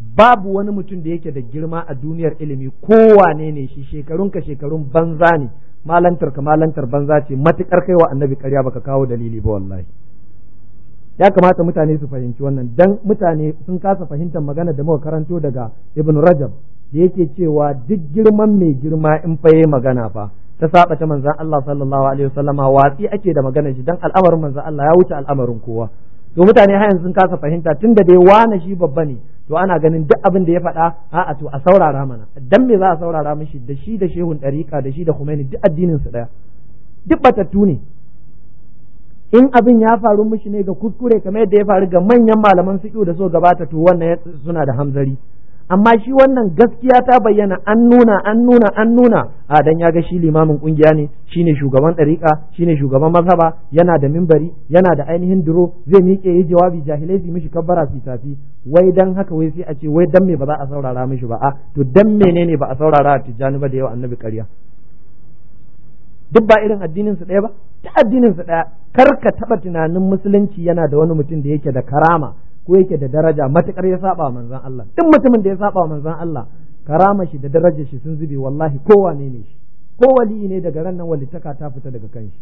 babu wani mutum da yake da girma a duniyar ilimi kowane ne shi, shekarun banza ne, malantar banza ce, matukar kai wa annabi ƙarya baka kawo dalili ba. Wallahi ya kamata mutane su fahimci wannan, dan mutane sun kasa fahimtar magana da muka karanto daga Ibn Rajab da yake cewa duk girman mai girma in fa yayi magana fa ta saba ta manzon Allah sallallahu alaihi wasallama watsi ake da magana shi, dan al'amarin manzon Allah ya wuce al'amarin kowa. To mutane har yanzu sun kasa fahimta, tunda dai wane shi babba ne to ana ganin duk abin da ya faɗa a'a to a saurara mana. Dan me za a saurara mishi? Da shi da shehun ɗariƙa da shi da Khomeini duk addinin su ɗaya, duk batattu ne. In abin ya faru mishi ne ga kuskure kamar yadda ya faru ga manyan malaman fiqh da so gabata, to wannan suna da hamzari. Amma shi wannan gaskiya ta bayyana, an nuna a dan ya ga shi limamin kungiya ne, shine shugaban ɗariƙa, shine shugaban mazhaba, yana da mimbari, yana da ainihin duro, zai miƙe yi jawabi, jahilai su mishi kabbara su tafi. Wai dan haka wai sai a ce wai dan me ba za a saurara mishi ba? A to dan menene ba a saurara a Tijjani ba da yau annabi ƙarya? Duk ba irin addinin su ɗaya ba? Ta addinin su ɗaya. Kar ka taɓa tunanin musulunci yana da wani mutum da yake da karama ko yake da daraja matukar ya saba manzon Allah. Duk mutumin da ya saba manzon Allah, karama shi da darajar shi sun zube, wallahi kowane ne shi, ko wali ne, daga ran nan walitaka ta fita daga kanshi.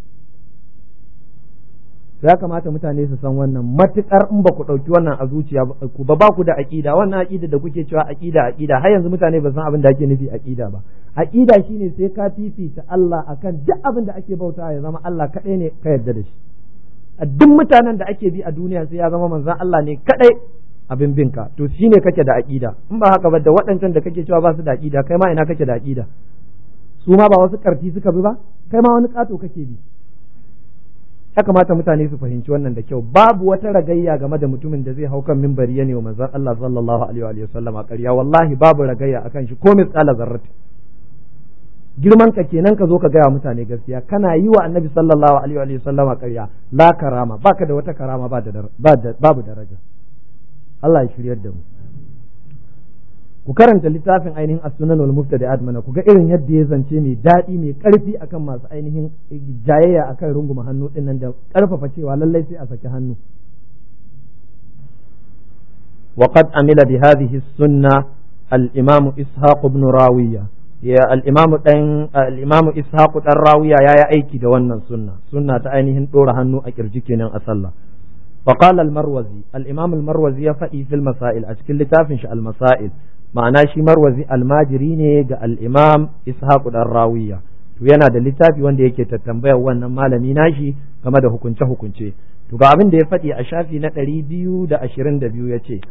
Ya kamata mutane su san wannan, matukar in ba ku ɗauki wannan a zuciya ku ba ku da aqida. Wannan aqida da kuke cewa aqida har yanzu mutane ba san abin da ake nufi aqida ba. Aqida shine sai ka fifita Allah akan duk abin da ake bauta, ya zama Allah kaɗai ne ka yarda da shi. Duk mutanen da ake bi a duniya sai ya zama manzon Allah ne kadai abin binka, to shine kake da aqida. In ba haka ba da waɗancan da kake cewa ba su da aqida, kai ma ina kake da aqida? Su ma ba wasu karfi suka bi ba, kai ma wani kato kake bi. Ya kamata mutane su fahimci wannan da kyau. Babu wata ragayya game da mutumin da zai hau kan minbari ya ne wa manzon Allah sallallahu alaihi wa sallam a ƙarya. Wallahi babu ragayya akan shi ko misqala zarrati. Girman ka kenan ka zo ka gaya mutane gaskiya, kana yi wa annabi sallallahu alaihi wa sallam ƙarya. La karama, baka da wata karama, babu daraja. Allah ya shiryar da mu. Ku karanta littafin ainihin as-sunan wal mubtadi'at mana, ku ga irin yadda ya zance mai daɗi mai ƙarfi akan masu ainihin jayayya akan runguma hannu din nan da ƙarfafa cewa lallai sai a saki hannu. Wa qad amila bi hadhihi as-sunnah al-imam Ishaq ibn Rawiya. Ya al-imam Ishaq dan Rawiya yayi aiki da wannan sunna ta ainihin dora hannu a kirji kenan a sallah. وقال المروزي الإمام المروزي يفئي في المسائل أشكل لتافنش المسائل ma'ana shi marwazi almajiri ne ga al'imam ishaq al-rawiya, to yana da littafi wanda yake tattambayar wannan malami nashi game da hukunce-hukunce. To ga abin da ya faɗi a shafi na 222 ya ce,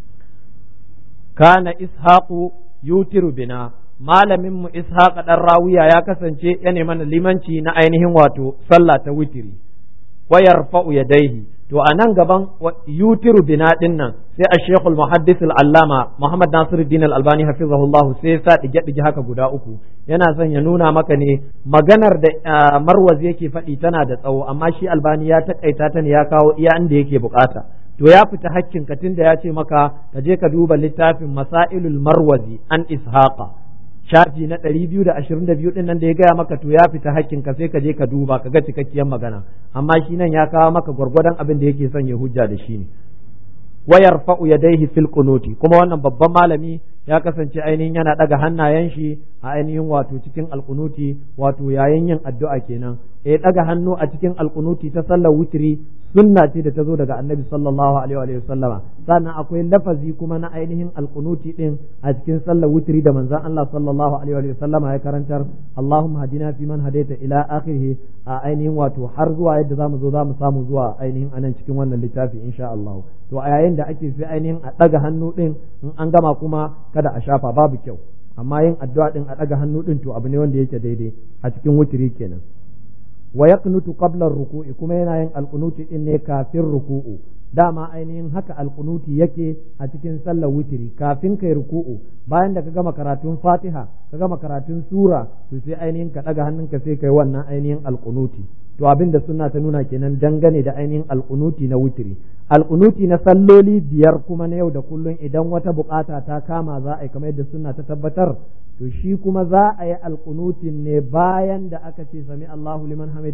kana ishaqu yutiru bina, malamin mu ishaq al-rawiya ya kasance ya mana limanci na ainihin wato sallah ta witiri, wayar fa'u yadaihi. To a nan gaban yutiru bina din nan sai a shekul muhaddis al'allama Muhammad Nasiruddin al-Albani hafizahullah sai sa dige haka guda uku, yana son ya nuna maka ne maganar da Marwaz yake faɗi tana da tsawo, amma shi Albani ya takaita ta ne, ya kawo iya inda yake bukata. To ya fita hakkin ka tunda ya ce maka ka je ka duba littafin Masailul Marwazi an Ishaqa shafi na 222 din nan da ya gaya maka, to ya fita hakkin ka sai ka je ka duba ka ga cikakkiyar magana, amma shi nan ya kawo maka gwargwadon abin da yake son ya hujja da shi ne. Wayar fa'u yadaihi fil qunuti, kuma wannan babban malami ya kasance ainihin yana daga hannayen shi a ainihin wato cikin alqunuti, wato yayin yin addu'a kenan. Daga hannu a cikin alqunuti ta sallar witri sunna ce da ta zo daga annabi sallallahu alaihi wa sallama. Sannan akwai lafazi kuma na ainihin alqunuti din a cikin sallar witri da manzon Allah sallallahu alaihi wa sallama ya karantar, Allahumma hadina fi man hadaita ila akhirih, a ainihin wato har zuwa yadda zamu samu zuwa ainihin anan cikin wannan littafi insha Allah. To a yayin da ake sai ainihin a daga hannu din, in an gama kuma kada a shafa, babu kyau, amma yin addu'a din a daga hannu din to abu ne wanda yake daidai a cikin witri kenan. Wa yaqnutu qabla ruku'i, kuma yana yin alqunuti din ne kafin ruku'u. Dama ainihin haka alqunuti yake a cikin sallar witri, kafin kai ruku'u, bayan da ka gama karatun Fatiha ka gama karatun sura, to sai ainihin ka daga hannunka sai kai wannan ainihin alqunuti. To abin da sunna ta nuna kenan dangane da ainihin alqunuti na witri. Alqunuti na salloli biyar kuma na yau da kullun, idan wata bukata ta kama za a yi kamar yadda sunna ta tabbatar, to shi kuma za a yi alqunutin ne bayan da aka ce sami Allahu liman hamida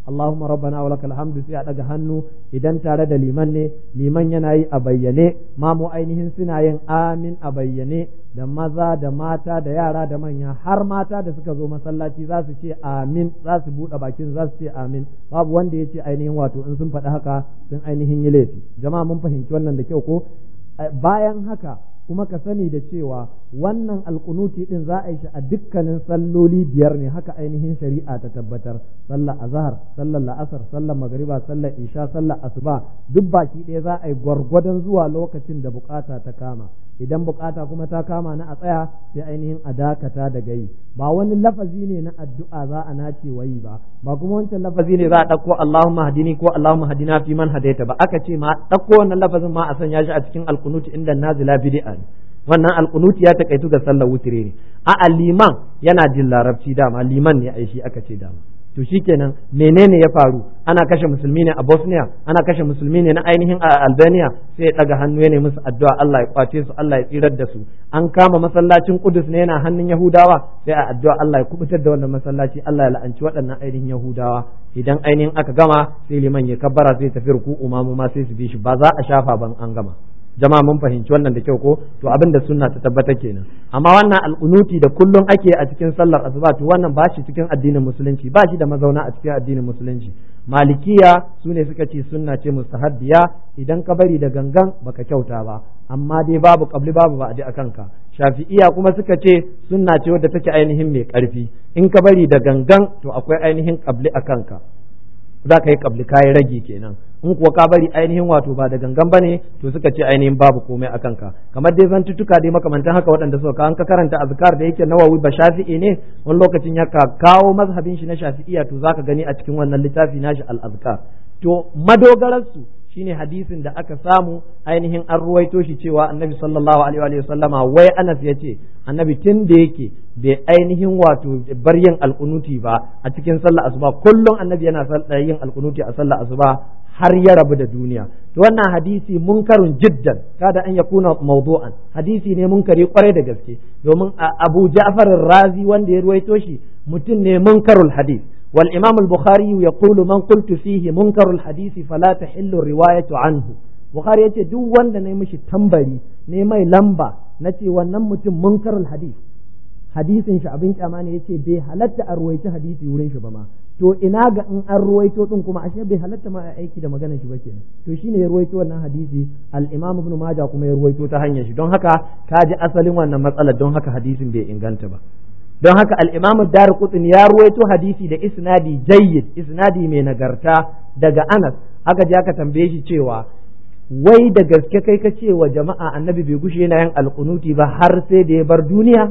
Allahumma rabbana wa lakal hamdu sai a daga hannu idan tare da liman ne liman yana yi a bayyane mamu ainihin suna yin amin a bayyane da maza da mata da yara da manya har mata da suka zo masallaci za su ce amin za su buɗe bakin za su ce amin babu wanda ya ce ainihin wato in sun faɗi haka sun ainihin yi laifi jama'a mun fahimci wannan da kyau ko bayan haka kuma ka sani da cewa wannan alkunuti din za a yi shi a dukkanin salloli biyar ne haka ainihin shari'a ta tabbatar sallar azhar sallar la'asar sallar magariba sallar isha sallar asuba duk baki ɗaya za a yi gwargwadon zuwa lokacin da bukata ta kama idan bukata kuma ta kama na a tsaya sai ainihin a dakata da gayi ba wani lafazi ne na addu'a za a nace wayi ba kuma wancan lafazi ne za a ɗauko Allahumma hadini ko Allahumma hadina fi man hadaita ba aka ce ma ɗauko wannan lafazin ma a sanya shi a cikin alkunuti inda nazila bid'a wannan alkunuti ya takaitu ga sallar wutire ne a liman yana jin larabci dama liman ne ai shi aka ce dama to shikenan menene ya faru ana kashe musulmi ne a Bosnia ana kashe musulmi ne na ainihin a Albania sai ya daga hannu ya nemi musu addu'a Allah ya kwace su Allah ya tsirar da su an kama masallacin Qudus ne yana hannun Yahudawa sai a addu'a Allah ya kubutar da wannan masallaci Allah ya la'anci waɗannan ainihin Yahudawa idan ainihin aka gama sai liman ya kabbara sai tafi ruku'u mamu ma sai su bi shi ba za a shafa ban an gama jama'a mun fahimci wannan da kyau ko to abin da sunna ta tabbata kenan amma wannan al'unuti da kullum ake a cikin sallar asuba to wannan ba shi cikin addinin musulunci ba shi da mazauna a cikin addinin musulunci malikiya su ne suka ce sunna ce mustahabbiya idan ka bari da gangan baka kyauta ba amma dai babu qabli babu ba'di akan ka shafi'iya kuma suka ce sunna ce wadda take ainihin mai karfi in ka bari da gangan to akwai ainihin qabli akan ka za ka yi kabli kayi ragi kenan in kuwa ka bari ainihin wato ba da gangan bane to suka ce ainihin babu komai a kanka kamar dai zantuttuka dai makamantan haka waɗanda suka an ka karanta azkar da yake Nawawi ba Shafi'i ne wani lokacin ya kawo mazhabin shi na Shafi'iyya to zaka gani a cikin wannan littafi nashi al-azkar to madogarar su shine hadisin da aka samu ainihin an ruwaito shi cewa annabi sallallahu alaihi wa sallama wai Anas yace annabi tun da yake bai ainihin wato bar yin alkunuti ba a cikin sallar asuba kullum annabi yana yin alkunuti a sallar asuba har ya rabu da duniya to wannan hadisi munkarun jiddan kada an yakuna mawdu'an hadisi ne munkari kwarai da gaske domin Abu Ja'far ar-Razi wanda ya ruwaito shi mutum ne munkarul hadis والإمام البخاري يقول من قلت فيه منكر الحديث فلا تحل الرواية عنه بخاري yace duk wanda ne mishi tambari ne mai lamba nace wannan mutum munkarul hadith hadisin shi abin kyama ne yace bai halatta a ruwaita hadisi wurin shi ba ma to ina ga in an ruwaito din kuma ashe bai halatta ma a aiki da maganar shi ba kenan to shine ya ruwaito wannan hadisi al-Imam Ibn Majah kuma ya ruwaito ta hanyar shi don haka kaji asalin wannan matsalar don haka hadisin bai inganta ba don haka al'imam Darqutni ya ruwaito hadisi da isnadi jayyid isnadi mai nagarta daga Anas aka je aka tambaye shi cewa wai da gaske kai ka ce wa jama'a annabi bai gushe yana yin alkunuti ba har sai da ya bar duniya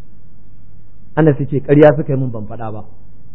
Anas ce ƙarya suka yi mun ban faɗa ba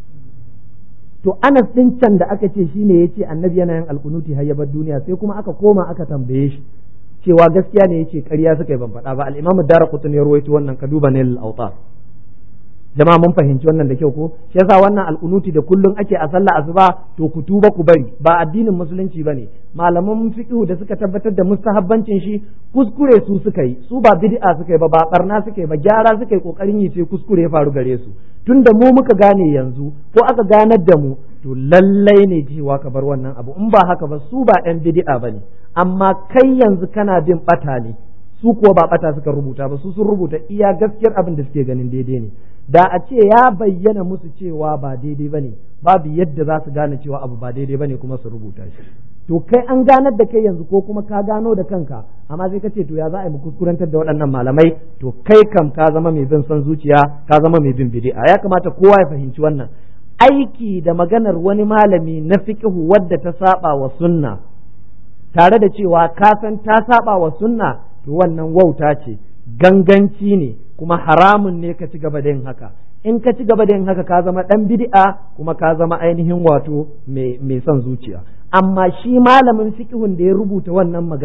to Anas din can da aka ce shine yace annabi yana yin alkunuti har ya bar duniya sai kuma aka koma aka tambaye shi cewa gaskiya ne yace ƙarya suka yi ban faɗa ba al-imam Darqutni ya ruwaito wannan ka duba Nail al-Awtar jama'a mun fahimci wannan da kyau ko shi yasa wannan al'unuti da kullun ake a sallah asuba to ku tuba ku bari ba addinin musulunci bane malaman fiqh da suka tabbatar da mustahabbancin shi kuskure su suka yi su ba bid'a suka yi ba barna suka yi ba gyara suka yi kokarin yi sai kuskure ya faru gare su tunda mu muka gane yanzu ko aka ganar da mu to lallai ne cewa ka bar wannan abu in ba haka ba su ba ɗan bid'a bane amma kai yanzu kana bin bata ne su kuwa ba bata suka rubuta ba su sun rubuta iya gaskiyar abin da suke ganin daidai ne da a ce ya bayyana musu cewa ba daidai bane babu yadda za su gane cewa abu ba daidai bane kuma su rubuta shi to kai an ganar da kai yanzu ko kuma ka gano da kanka amma sai ka ce to ya za a yi mu kuskurantar da waɗannan malamai to kai kam ka zama mai bin son zuciya ka zama mai bin bid'a ya kamata kowa ya fahimci wannan aiki da maganar wani malami na fiqhu wadda ta saba wa sunna tare da cewa ka san ta saba wa sunna to wannan wauta ce ganganci ne kuma haramun ne ka ci gaba da yin haka in ka ci gaba da yin haka ka zama dan bid'a kuma ka zama ainihin wato mai son zuciya amma shi malamin fiqhun da ya rubuta wannan maganar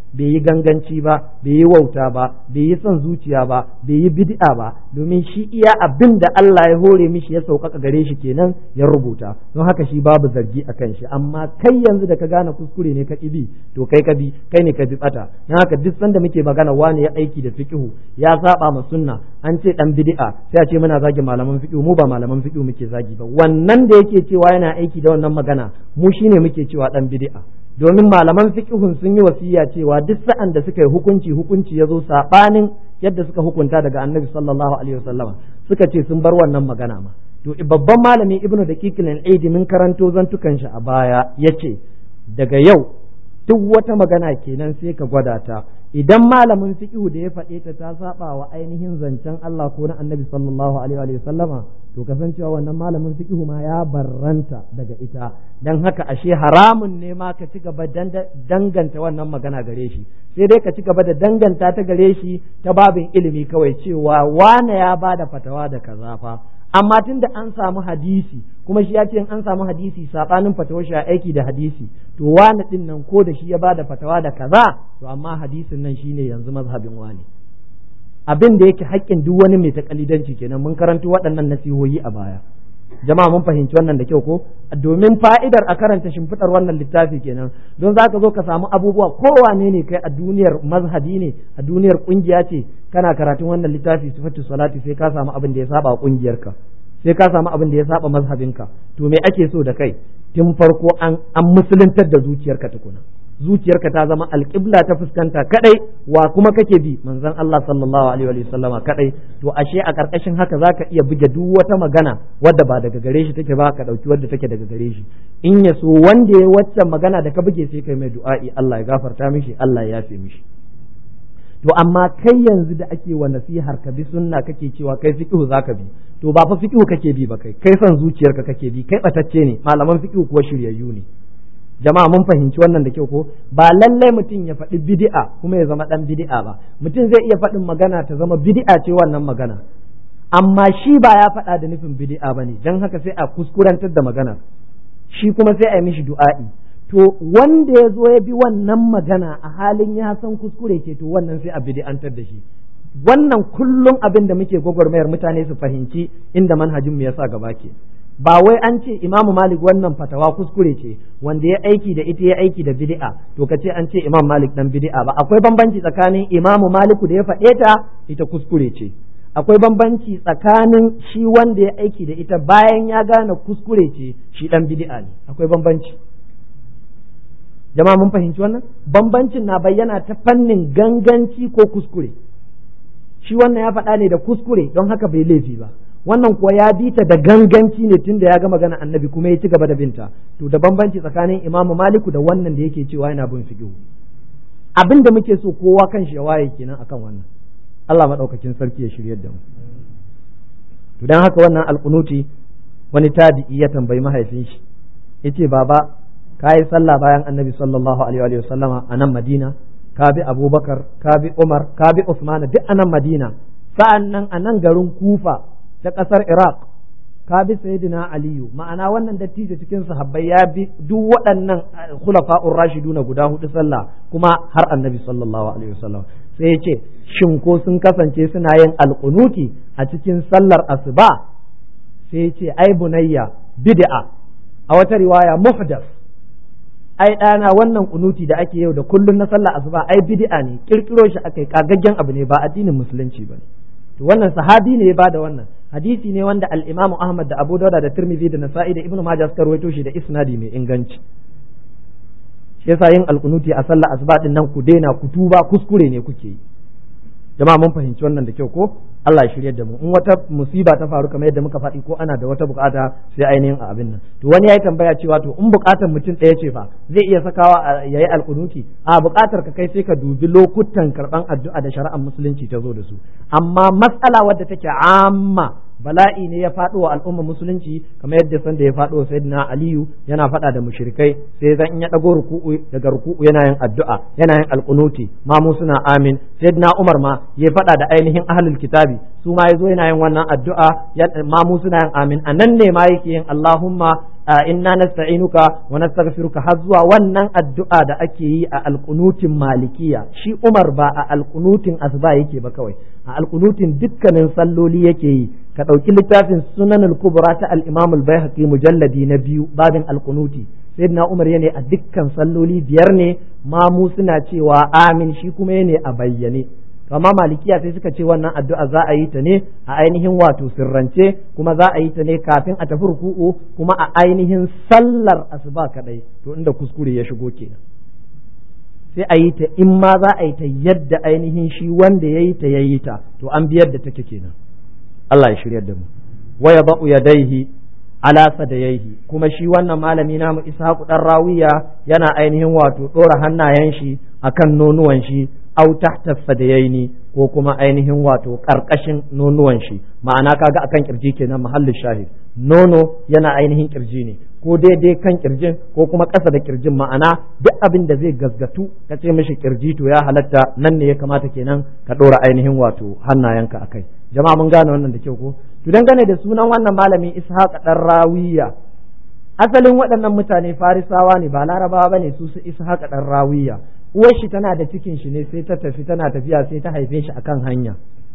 bai yi ganganci ba, bai yi wauta ba, bai yi son zuciya ba, bai yi bid'a ba, domin shi iya abin da Allah ya hore mishi ya sauƙaƙa gare shi kenan ya rubuta, don haka shi babu zargi a kan shi. Amma kai yanzu da ka gane kuskure ne ka bi, to kai ka bi, kai ne ka bi bata. Don haka duk sanda muke magana wani ya aiki da fiqhu ya saba ma sunna, an ce dan bid'a, sai a ce muna zagi malaman fiqhu. Mu ba malaman fiqhu muke zagi ba, wannan da yake cewa yana aiki da wannan magana mu shine muke cewa dan bid'a. Domin malaman fiqhun sun yi wasiya cewa duk sa'an da suka yi hukunci ya zo sabanin yadda suka hukunta daga annabi sallallahu alaihi wasallam, suka ce sun bar wannan magana ma. To babban malami ibnu daqiq al-aidi min karanto zantukan shi a baya yace daga yau duk wata magana kenan sai ka gwada ta, idan malamin fiqhu da ya faɗe ta saba wa ainihin zancen Allah ko na annabi sallallahu alaihi wasallama, to kasancewa wannan malamin fiqhu ma ya barranta daga ita. Dan haka ashe haramun ne ma ka ci gaba danganta wannan magana gare shi, sai dai ka ci gaba da danganta ta gare shi ta babin ilimi kawai, cewa wane ya bada fatawa da kaza fa. Amma tun da an samu hadisi, kuma shi ya ce an samu hadisi sabanin fatawar shi a aiki da hadisi, to wani din nan ko da shi ya bada fatawa da kaza, to amma hadisin nan shine yanzu mazhabin wani. Abin da yake haƙƙin duk wani mai takalidanci kenan. Mun karanto waɗannan nasihohi a baya. Jama'a mun fahimci wannan da kyau ko? Domin fa'idar a karanta shimfiɗar wannan littafi kenan, don za ka zo ka samu abubuwa kowane ne kai a duniyar mazhabi ne, a duniyar ƙungiya ce, kana karatun wannan littafi sifatu salati sai ka samu abin da ya saba ƙungiyarka, sai ka samu abin da ya saba mazhabinka. To me ake so da kai? Tun farko an musuluntar da zuciyarka tukuna. Zuciyarka ta zama alƙibla ta fuskanta kadai, wa kuma kake bi? Manzon Allah sallallahu alaihi wa sallama kadai. To ashe a ƙarƙashin haka zaka iya buge duk wata magana wadda ba daga gare shi take ba, ka dauki wadda take daga gare shi. In ya so wanda ya waccan magana da ka buge sai kai mai du'a'i, Allah ya gafarta mishi, Allah ya yafe mishi. To amma kai yanzu da ake wa nasihar ka bi sunna kake cewa kai fiqhu zaka bi, to ba fa fiqhu kake bi ba, kai son zuciyarka kake bi, kai batacce ne. Malaman fiqhu kuwa shiryayyu ne. Jama'a mun fahimci wannan da kyau ko? Ba lallai mutum ya faɗi bid'a kuma ya zama ɗan bid'a ba. Mutum zai iya faɗin magana ta zama bid'a ce wannan magana, amma shi ba ya faɗa da nufin bid'a ba ne, don haka sai a kuskurantar da magana, shi kuma sai a yi mishi du'a'i. To wanda ya zo ya bi wannan magana a halin ya san kuskure ce, to wannan sai a bid'antar da shi. Wannan kullum abin da muke gwagwarmayar mutane su fahimci inda manhajinmu ya sa gaba ke. Ba wai an ce Imam Malik wannan fatawa kuskure ce, wanda ya aiki da ita ya aiki da bid'a, to kace an ce Imam Malik dan bid'a ba. Akwai bambanci tsakanin Imam Maliku da ya faɗe ta ita kuskure ce, akwai bambanci tsakanin shi wanda ya aiki da ita bayan ya gane kuskure ce shi dan bid'a ne. Akwai bambanci. Jama'a mun fahimci wannan? Bambancin na bayyana ta fannin ganganci ko kuskure. Shi wannan ya faɗa ne da kuskure, don haka bai laifi ba. Wannan kuwa ya bi ta da ganganci ne tunda ya ga magana annabi kuma ya ci gaba da binta. To da bambanci tsakanin Imam Maliku da wannan da yake cewa yana bin fiqh. Abin da muke so kowa kan shi ya waye kenan akan wannan. Allah madaukakin sarki ya shiryar da mu. To dan haka wannan alqunuti, wani tabi'i ya tambayi mahaifin shi, yace baba, kai sallah bayan annabi sallallahu alaihi wa sallama a nan Madina, ka bi Abubakar, ka bi Umar, ka bi Usman, duk a nan Madina, sa'an nan a nan garin Kufa ta ƙasar Iraq ka bi Sayyidina Aliyu. Ma'ana wannan dattijo cikin sahabbai ya bi duk waɗannan khulafa'ur rashiduna guda hudu sallah, kuma har annabi sallallahu alaihi wasallam. Sai ya ce shin ko sun kasance suna yin alqunuti a cikin sallar asuba? Sai ya ce ai bunayya bid'a, a wata riwaya muhdath. Ai ɗana wannan kunuti da ake yau da kullun na sallar asuba ai bid'a ne, kirkiro shi akai, kagaggen abu ne, ba addinin musulunci bane. To wannan sahabi ne ya bada wannan hadisi ne wanda al-Imam Ahmad da Abu Dawud da Tirmidhi da Nasa'i da Ibn Majah suka rawaito shi da isnadi mai inganci. Shi yasa yin alkunuti a sallar asuba din nan ku daina, ku tuba, kuskure ne kuke yi. Jama'a mun fahimci wannan da kyau ko? Allah ya shiryar da mu. In wata musiba ta faru kamar yadda muka faɗi, ko ana da wata bukata sai ainihin a abin nan. To wani yayi tambaya cewa to in bukatar mutum ɗaya ce fa zai iya sakawa yayi alkunuti? A bukatar ka kai sai ka dubi lokutan karban addu'a da shari'ar musulunci ta zo da su. Amma matsala wadda take amma, bala'i ne ya faɗo wa al'umma musulunci, kamar yadda san da ya faɗo wa sayyidina Aliyu, yana faɗa da mushrikai, sai zan in ya dago ruku'u, daga ruku'u yana yin addu'a, yana yin alqunuti, mamu suna amin. Sayyidina Umar ma ya faɗa da ainihin ahlul kitabi, su ma yazo yana yin wannan addu'a, mamu suna yin amin. Anan ne ma yake yin Allahumma inna nasta'inuka wa nastaghfiruka har zuwa wannan addu'a da ake yi a alqunutin malikiya. Shi Umar ba a alqunutin asuba yake ba kawai, a alqunutin dukkanin salloli yake yi. Ka ɗauki littafin Sunan al-Kubra ta al-Imam al-Baihaqi mujalladi na 2 babin alqunuti. Sayyidina Umar yana a dukkan salloli 5 ne, mamu suna cewa amin, shi kuma yana a bayyane. Amma malikiya sai suka ce wannan addu'a za a yi ta ne a ainihin wato sirrance, kuma za a yi ta ne kafin a tafi ruku'u, kuma a ainihin sallar asuba kadai. To inda kuskure ya shigo kenan, sai a yi ta in ma za a yi ta yadda ainihin shi wanda ya yi ta ya yi ta, to an biyar da take kenan. Allah ya shiryar da mu. Wa yada'u yadayhi ala sadayhi, kuma shi wannan malami namu Ishaq dan Rawiya yana ainihin wato dora hannayen shi akan nonuwan shi, au tahta sadayaini, ko kuma ainihin wato karkashin nonuwan shi, ma'ana kaga akan kirji kenan mahallin shahid. Nono yana ainihin kirji ne, ko daidai kan kirjin ko kuma ƙasa da kirjin, ma'ana duk abin da zai gazgatu ka ce mishi kirji to ya halatta, nan ne ya kamata kenan ka ɗora ainihin wato hannayenka akai. Jama'a mun gane wannan da kyau ko? To dangane da sunan wannan malami Ishaq dan Rawiya, asalin waɗannan mutane Farisawa ne, ba Larabawa bane su Ishaq dan Rawiya. Uwar shi tana da cikin shi ne, sai ta tafi tana tafiya sai ta haife shi akan hanya.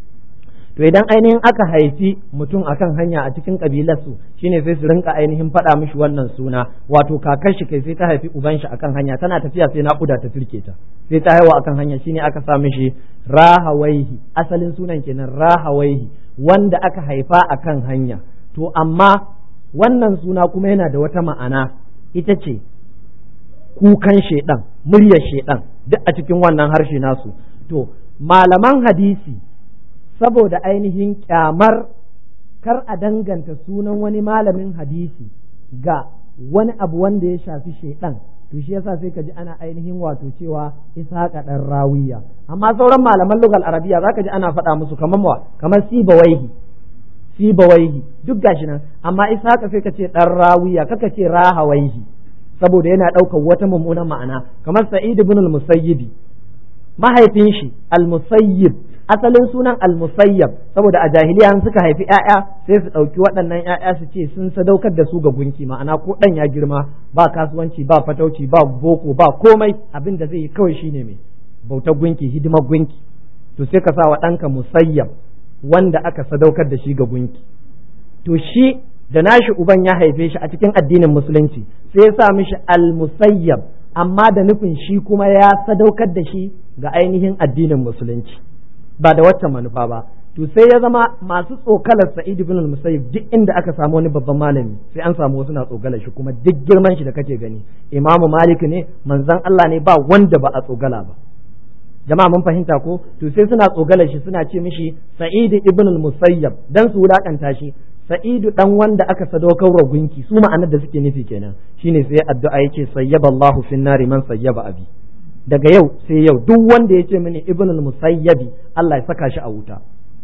To idan ainihin aka haifi mutum akan hanya a cikin kabilarsu, shine sai su rinka ainihin faɗa mishi wannan suna, wato kakar shi kai sai ta haifi uban shi akan hanya, tana tafiya sai naƙuda ta turke ta, sai ta haihuwa akan hanya, shine aka sa mishi Rahawaihi. Asalin sunan kenan Rahawaihi, wanda aka haifa akan hanya. To amma wannan suna kuma yana da wata ma'ana, ita ce kukan shedan, muryar shedan, duk a cikin wannan harshe nasu. To malaman hadisi saboda ainihin kyamar kar a danganta sunan wani malamin hadisi ga wani abu wanda ya shafi shedan, to shi yasa sai ka ji ana ainihin wato cewa Ishaq dan Rawiya. Amma sauran malaman lugal arabiya zaka ji ana faɗa musu kamar Sibawaihi duk gashi nan, amma Ishaq sai ka ce dan Rawiya, kaka ce Rahawaihi, saboda yana ɗaukar wata mummunan ma'ana. Kamar Sa'id ibn al-Musayyib, mahaifin shi al-Musayyib, asalin sunan al-Musayyab, saboda a jahiliya suka haifi ƴaƴa sai su ɗauki waɗannan ƴaƴa su ce sun sadaukar da su ga gunki, ma'ana ko ɗan ya girma ba kasuwanci ba fatauci ba boko ba komai, abin da zai yi kawai shine mai bautar gunki, hidimar gunki. To sai ka sa wa ɗanka Musayyab, wanda aka sadaukar da shi ga gunki. To shi da nashi uban ya haife shi a cikin addinin musulunci, sai ya sa mishi al-Musayyab, amma da nufin shi kuma ya sadaukar da shi ga ainihin addinin musulunci, ba da wacce manufa ba. To sai ya zama masu tsokalar Sa'id ibn al-Musayyib, duk inda aka samu wani babban malami sai an samu wasu na tsokalar shi, kuma duk girman shi da kake gani, Imam Malik ne, manzon Allah ne, ba wanda ba a tsogala ba. Jama'a mun fahimta ko? To sai suna tsogalar shi, suna ce mishi Sa'id ibn al-Musayyab dan su wulakanta shi. Sa'idu dan wanda aka sadaukar wa gunki, su ma'anar da suke nufi kenan. Shine sai addu'a yake sayyaba Allahu fin nari man sayyaba abi. Daga yau sai yau duk wanda ya ce mini ibn al-Musayyabi, Allah ya saka shi a wuta.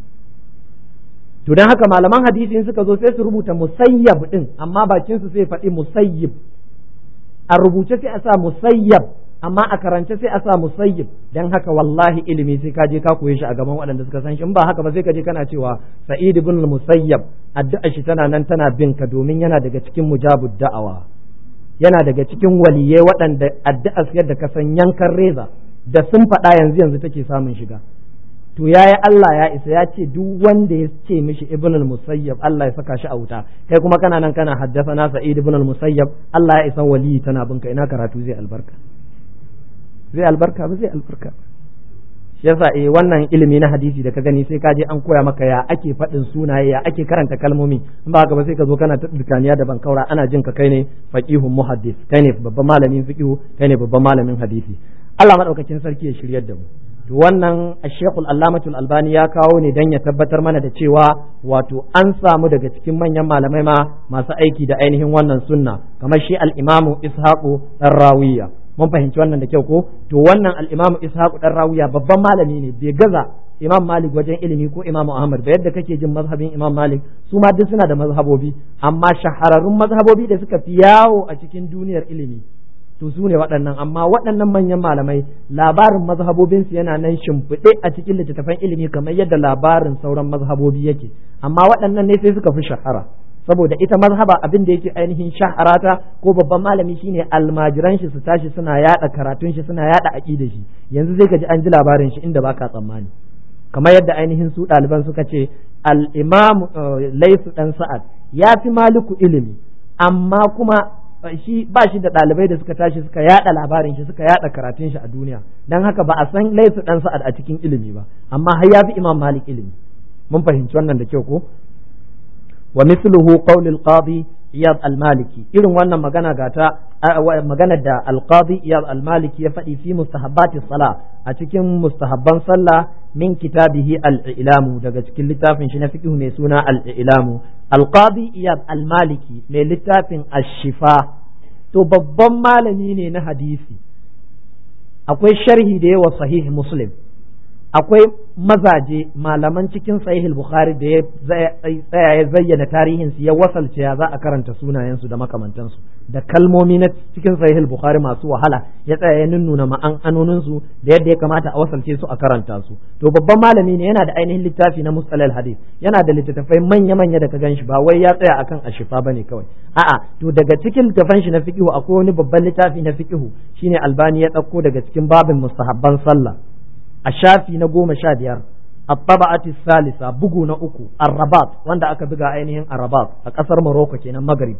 To dan haka malaman hadisi suka zo sai su rubuta Musayyab din, amma bakin su sai faɗi Musayyib. A rubuce sai a sa Musayyab, amma a karance sai a sa Musayyib. Dan haka wallahi ilimi sai ka je ka koye shi a gaban waɗanda suka san shi, in ba haka ba sai ka je kana cewa Sa'id ibn al-Musayyab addu'a shi tana nan tana bin ka, domin yana daga cikin mujabud da'awa, yana daga cikin waliyai waɗanda addu'a su yadda ka san yankan reza, da sun faɗa yanzu take samun shiga. To yaya Allah ya isa, ya ce duk wanda ya ce mishi ibn al-Musayyab Allah ya saka shi a wuta, kai kuma kana nan kana haddathana Sa'id ibn al-Musayyab Allah ya isa waliyi tana binka, ina karatu zai albarka? Zai albarka ba zai albarka. Shi yasa wannan ilimi na hadisi da ka gani sai ka je an koya maka ya ake faɗin sunaye, ya ake karanta kalmomi, in ba haka ba sai ka zo kana ta dukaniya da bankaura, ana jin ka kai ne faqihun muhaddis, kai ne babban malamin fiqhu, kai ne babban malamin hadisi. Allah madaukakin sarki ya shiryar da mu. To wannan Sheikh Al-Allamah Al-Albani ya kawo ne dan ya tabbatar mana da cewa wato an samu daga cikin manyan malamai ma masu aiki da ainihin wannan sunna, kamar shi al-Imam Ishaq dan Rawiya. Mun fahimci wannan da kyau ko? To wannan al-Imam Ishaq dan Rawiya babban malami ne, bai gaza Imam Malik wajen ilimi ko Imam Ahmad ba. Yadda kake jin mazhabin Imam Malik, su ma duk suna da mazhabobi, amma shahararrun mazhabobi da suka fi yawo a cikin duniyar ilimi to su ne waɗannan. Amma waɗannan manyan malamai labarin mazhabobinsu yana nan shimfiɗe a cikin littattafan ilimi kamar yadda labarin sauran mazhabobi yake, amma waɗannan ne sai suka fi shahara. saboda ita mazhaba abin da yake ainihin shaharata ko babban malami shine almajiran shi su tashi suna yada karatun shi suna yada aqidar shi yanzu zai kaji an ji labarin shi inda baka tsammani kamar yadda ainihin su ɗaliban suka ce al-imam Layth dan Sa'ad ya fi Maliku ilimi amma kuma shi ba shi da ɗalibai da suka tashi suka yada labarin shi suka yada karatun shi a duniya dan haka ba a san Layth dan Sa'ad a cikin ilimi ba amma har ya fi Imam Malik ilimi mun fahimci wannan da kyau ko wa mithluhu qawl al-qadi Iyad al-Maliki irin wannan magana magana da al-qadi Iyad al-Maliki ya faɗi fi mustahabbati salah a cikin mustahabban sallah min kitabihi al-i'lamu daga cikin littafin shi na fiqh mai suna al-i'lamu al-qadi Iyad al-Maliki mai littafin ash-shifa to babban malami ne na hadisi akwai sharhi da yawa sahih Muslim akwai mazaje malaman cikin sahih al-Bukhari da ya tsaya ya zayyana tarihin su ya wasalce ya za a karanta sunayen su da makamantan su da kalmomi na cikin sahih al-Bukhari masu wahala ya tsaya ya nunnuna ma'anonin su da yadda ya kamata a wasalce su a karanta su to babban malami ne yana da ainihin littafi na mustalah al-hadith yana da littattafai manya da ka ganshi ba wai ya tsaya akan ashifa bane kawai a'a to daga cikin littafan shi na fiqh akwai wani babban littafi na fiqh shine Albani ya dauko daga cikin babin mustahabban sallah a shafi na 15 at-taba'ati salisa bugu na 3 ar-rabat wanda aka buga ainihin ar-rabat a kasar Morocco kenan Maghrib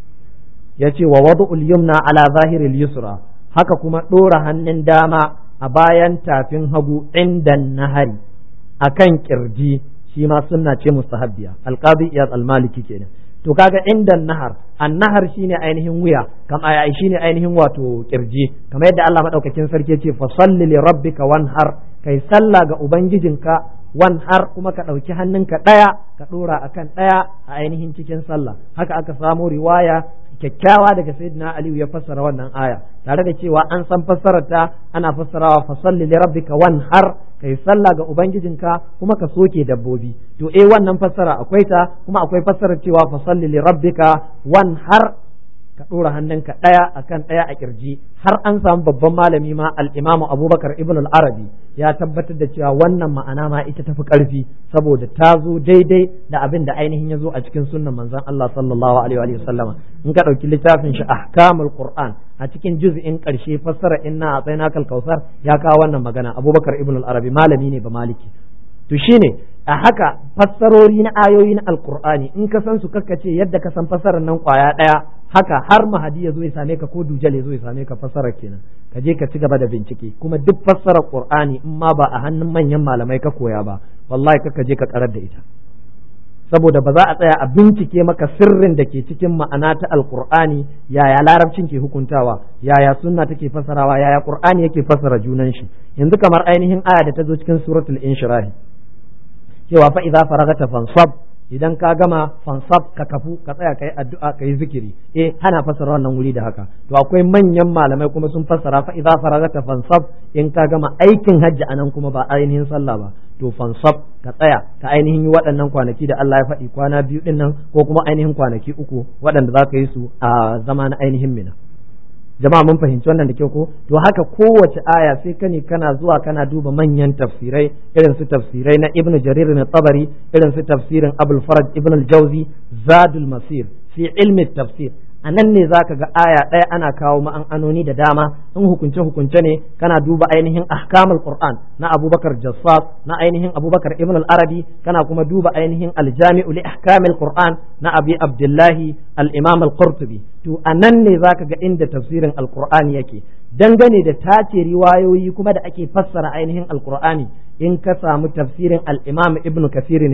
yace wa wad'ul yumna ala zahiril yusra haka kuma dora hannun dama a bayan tafin hagu inda nahari akan kirji shi ma sunna ce mustahabbiya al-qadi Iyad al-Maliki kenan to kaga inda nahar an-nahar shine ainihin wuya kama shine ainihin wato kirji kamar yadda Allah madaukakin sarki ya ce fa salli li rabbika wanhar kai sallah ga ubangijinka wanhar kuma ka ɗauki hannunka ɗaya ka ɗora akan ɗaya a ainihin cikin sallah haka aka samo riwaya kyakkyawa daga sayyidina Aliyu ya fassara wannan aya tare da cewa an san fassararta ana fassarawa fa salli li rabbika wanhar kai sallah ga ubangijinka kuma ka soke dabbobi to wannan fassara akwai ta kuma akwai fassarar cewa fa salli li rabbika wanhar ka ɗora hannunka ɗaya akan ɗaya a kirji har an samu babban malami ma al-Imam Abubakar ibn al-Arabi ya tabbatar da cewa wannan ma'ana ma ita tafi ƙarfi saboda ta zo daidai da abin da ainihin ya zo a cikin sunnan manzon Allah sallallahu alaihi wa sallama in ka ɗauki littafin shi ahkamul Qur'an a cikin juz'in ƙarshe fassara inna a'tainakal kautsar ya kawo wannan magana Abubakar ibn al-Arabi malami ne ba maliki to shine a haka fassarori na ayoyi na alkur'ani in ka san su kakkace yadda ka san fassarar nan kwaya daya haka har mahadi ya zo ya same ka ko dujal ya zo ya same ka fassarar kenan ka je ka ci gaba da bincike kuma duk fassarar qur'ani in ma ba a hannun manyan malamai ka koya ba wallahi kakka je ka karar da ita saboda ba za a tsaya a bincike maka sirrin da ke cikin ma'ana ta alkur'ani yaya larabcin ke hukuntawa yaya sunna take fassarawa yaya qur'ani yake fassara junan shi yanzu kamar ainihin aya da ta zo cikin suratul inshirah cewa fa idza faragata fansab idan ka gama fansab ka kafu ka tsaya kai addu'a kai zikiri ana fassara wannan wuri da haka to akwai manyan malamai kuma sun fassara fa idza faragata fansab in ka gama aikin hajji anan kuma ba ainihin sallah ba to fansab ka tsaya ka ainihin yi waɗannan kwanaki da Allah ya faɗi kwana 2 din nan ko kuma ainihin kwanaki 3 waɗanda za ka yi su a zama na ainihin mina jama'a mun fahimci wannan da kyau ko to haka kowace aya sai kana zuwa kana duba manyan tafsirai irin su tafsirai na Ibn Jarir al-Tabari irin su tafsirin Abul Faraj Ibn al-Jawzi Zadul Masir fi ilmi tafsir a nan ne za ka ga aya ɗaya ana kawo ma'anoni da dama in hukunce ne kana duba ainihin ahkamul Qur'an na Abubakar Jassas na ainihin Abubakar Ibn al-Arabi kana kuma duba ainihin al-Jami'u li ahkamil Qur'an na Abi Abdullahi al-Imam al-Qurtubi to a nan ne za ka ga inda tafsirin al-Qur'ani yake dangane da tace riwayoyi kuma da ake fassara ainihin al-Qur'ani in ka samu tafsirin al-Imam Ibn Kathir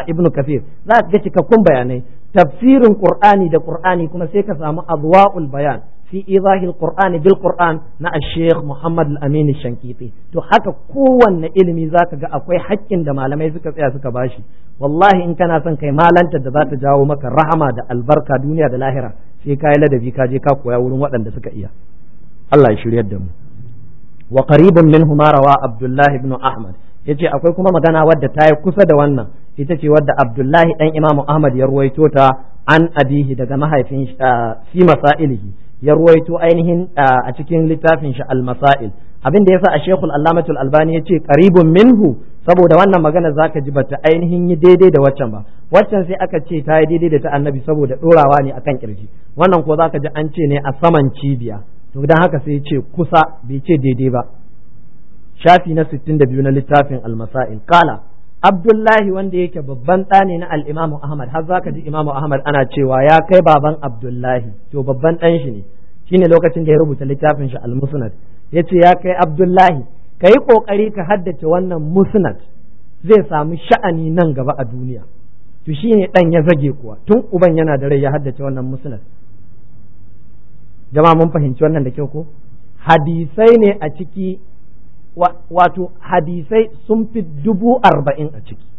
za ka ga cikakkun bayanai tafsirin Qur'ani da Qur'ani kuma sai ka samu adwa'ul bayan fi idahil Qur'ani bil Qur'an na Sheikh Muhammad al-Amin Shankiti to haka kowanne ilimi zaka ga akwai haƙƙin da malamai suka tsaya suka bashi wallahi in kana son kai malanta da za ta jawo maka rahama da albarka duniya da lahira sai ka yi ladabi ka je ka koya wurin waɗanda suka iya Allah ya shiryar da mu wa qaribun minhu ma rawa Abdullah ibn Ahmad yace akwai kuma magana wadda ta yi kusa da wannan ita ce wadda Abdullahi dan Imam Ahmad ya ruwaito ta an abihi daga mahaifin fi masailihi ya ruwaito ainihin a cikin littafin shi al-masail abin da yasa a Sheikhul Allamatul Albani yace qaribun minhu saboda wannan magana zaka ji bata ainihin yi daidai da waccan ba, waccan sai aka ce ta yi daidai da ta annabi saboda dorawa ne akan kirji, wannan ko zaka ji an ce ne a saman cibiya, to dan haka sai yace kusa bai ce daidai ba. Shafi na 62 na littafin Al-Masail. Qala Abdullahi wanda yake babban ɗa ne na al-Imam Ahmad, har zaka ji Imam Ahmad ana cewa ya kai baban Abdullahi, to babban ɗan shi ne, shine lokacin da ya rubuta littafin shi Al-Musnad, yace ya kai Abdullahi kai kokari ka haddace wannan musnad, zai samu sha'ani nan gaba a duniya. To shine dan ya zage kuwa, tun uban yana da rai ya haddace wannan musnad. Jama'a mun fahimci wannan da kyau ko? Hadisai ne a ciki, wato hadisai sun fi 40,000 a ciki,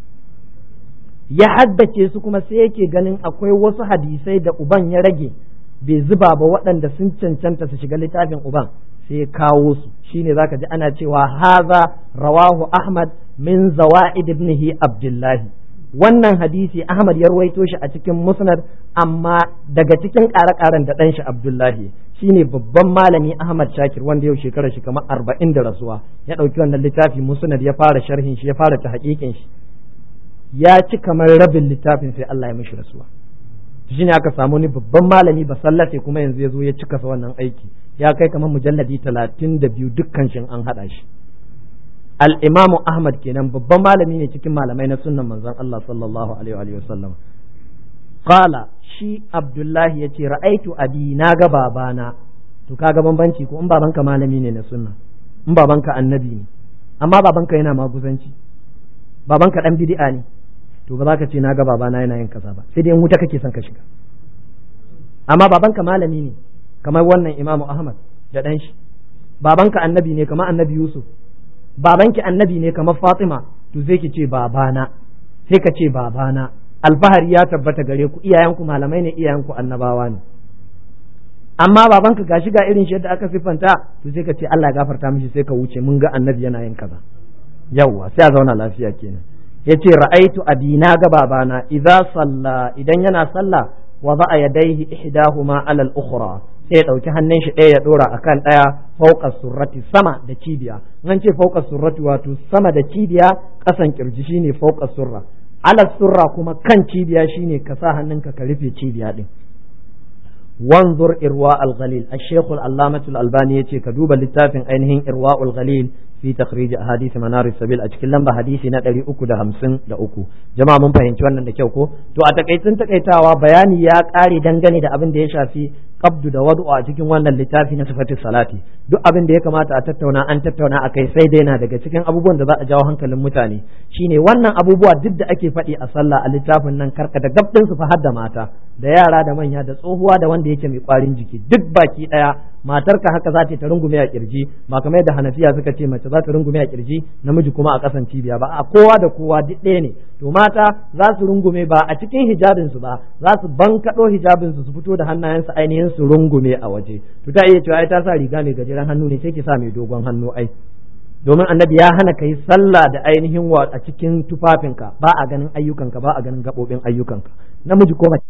ya haddace su kuma sai yake ganin akwai wasu hadisai da uban ya rage bai zuba ba waɗanda sun cancanta su shiga littafin uban, sai ya kawo su. Shine zaka ji ana cewa haza rawahu Ahmad min zawaid ibnihi Abdullahi, wannan hadisi Ahmad ya ruwaito shi a cikin musnad, amma daga cikin ƙare-ƙaren da ɗan shi Abdullahi. Shine babban malami Ahmad Shakir wanda yau shekarar shi kamar 40 da rasuwa, ya ɗauki wannan littafi musnad ya fara sharhin shi, ya fara ta haƙiƙin shi, ya ci kamar rabin littafin sai Allah ya mishi rasuwa. Shine aka samu ni babban malami ba sallafe kuma yanzu ya zo ya cika wannan aiki, ya kai kamar mujalladi 32 dukkan shin an haɗa shi. Al-Imamu Ahmad kenan babban malami ne cikin malamai na sunnan manzon Allah sallallahu alaihi wa sallam. Qala shi Abdullahi yace ra'aitu abi, na ga babana. To kaga bambanci ko in babanka malami ne na sunna, in babanka annabi ne, amma babanka yana maguzanci, babanka dan bid'a ne, to ba za ka ce na ga babana yana yin kaza ba, sai dai in wuta kake son ka shiga. Amma babanka malami ne kamar wannan Imamu Ahmad da dan shi, babanka annabi ne kamar Annabi Yusuf, babanki annabi ne kamar Fatima, to sai ki ce babana, sai ka ce babana. Alfahari ya tabbata gare ku, iyayenku malamai ne, iyayenku annabawa ne. Amma babanka gashi ga irin shi yadda aka siffanta, to sai ka ce Allah ya gafarta mishi, sai ka wuce, mun ga annabi yana yin kaza. Yawwa, sai a zauna lafiya kenan. Yace ra'aitu abi, na ga babana idza salla, idan yana sallah wada'a yadayhi ihdahuma 'ala al-ukhra, sai ya ɗauki hannun shi ɗaya ya ɗora akan ɗaya fauqa surrati, sama da cibiya. Nan ce fauqa surrati wato sama da cibiya, ƙasan kirji shine fauqa surra, ala surra kuma kan cibiya shine ka sa hannunka ka rufe cibiya din. Wanzur irwa al-ghalil, al-shaykh al-allamah al-albani yace ka duba littafin ainihin irwa al-ghalil fi takhrij ahadith manar sabil a cikin lamba hadisi na 353. Jama'a mun fahimci wannan da kyau ko? To a takaitun takaitawa bayani ya kare dangane da abin da ya shafi qabdu da wadu a cikin wannan littafi na sifatis salati. Duk abin da ya kamata a tattauna an tattauna akai, sai dai na daga cikin abubuwan da za a jawo hankalin mutane shine wannan abubuwa duk da ake faɗi a sallah a littafin nan, karkata gabdin su fa har da mata da yara da manya da tsohuwa da wanda yake mai kwarin jiki, duk baki daya matarka haka za ta rungume a kirji, ba kamar yadda Hanafiya suka ce mace za ta rungume a kirji namiji kuma a kasan cibiya ba, a kowa da kowa duk ɗaya ne. To mata za su rungume ba a cikin hijabin su ba, za su bankaɗo hijabin su fito da hannayensu ainihin su rungume a waje. To ta iya cewa ai ta sa riga mai gajeren hannu ne, sai ki sa mai dogon hannu ai, domin annabi ya hana kai sallah da ainihin a cikin tufafinka, ba a ganin ayyukanka, ba a ganin gaɓoɓin ayyukanka, namiji ko mace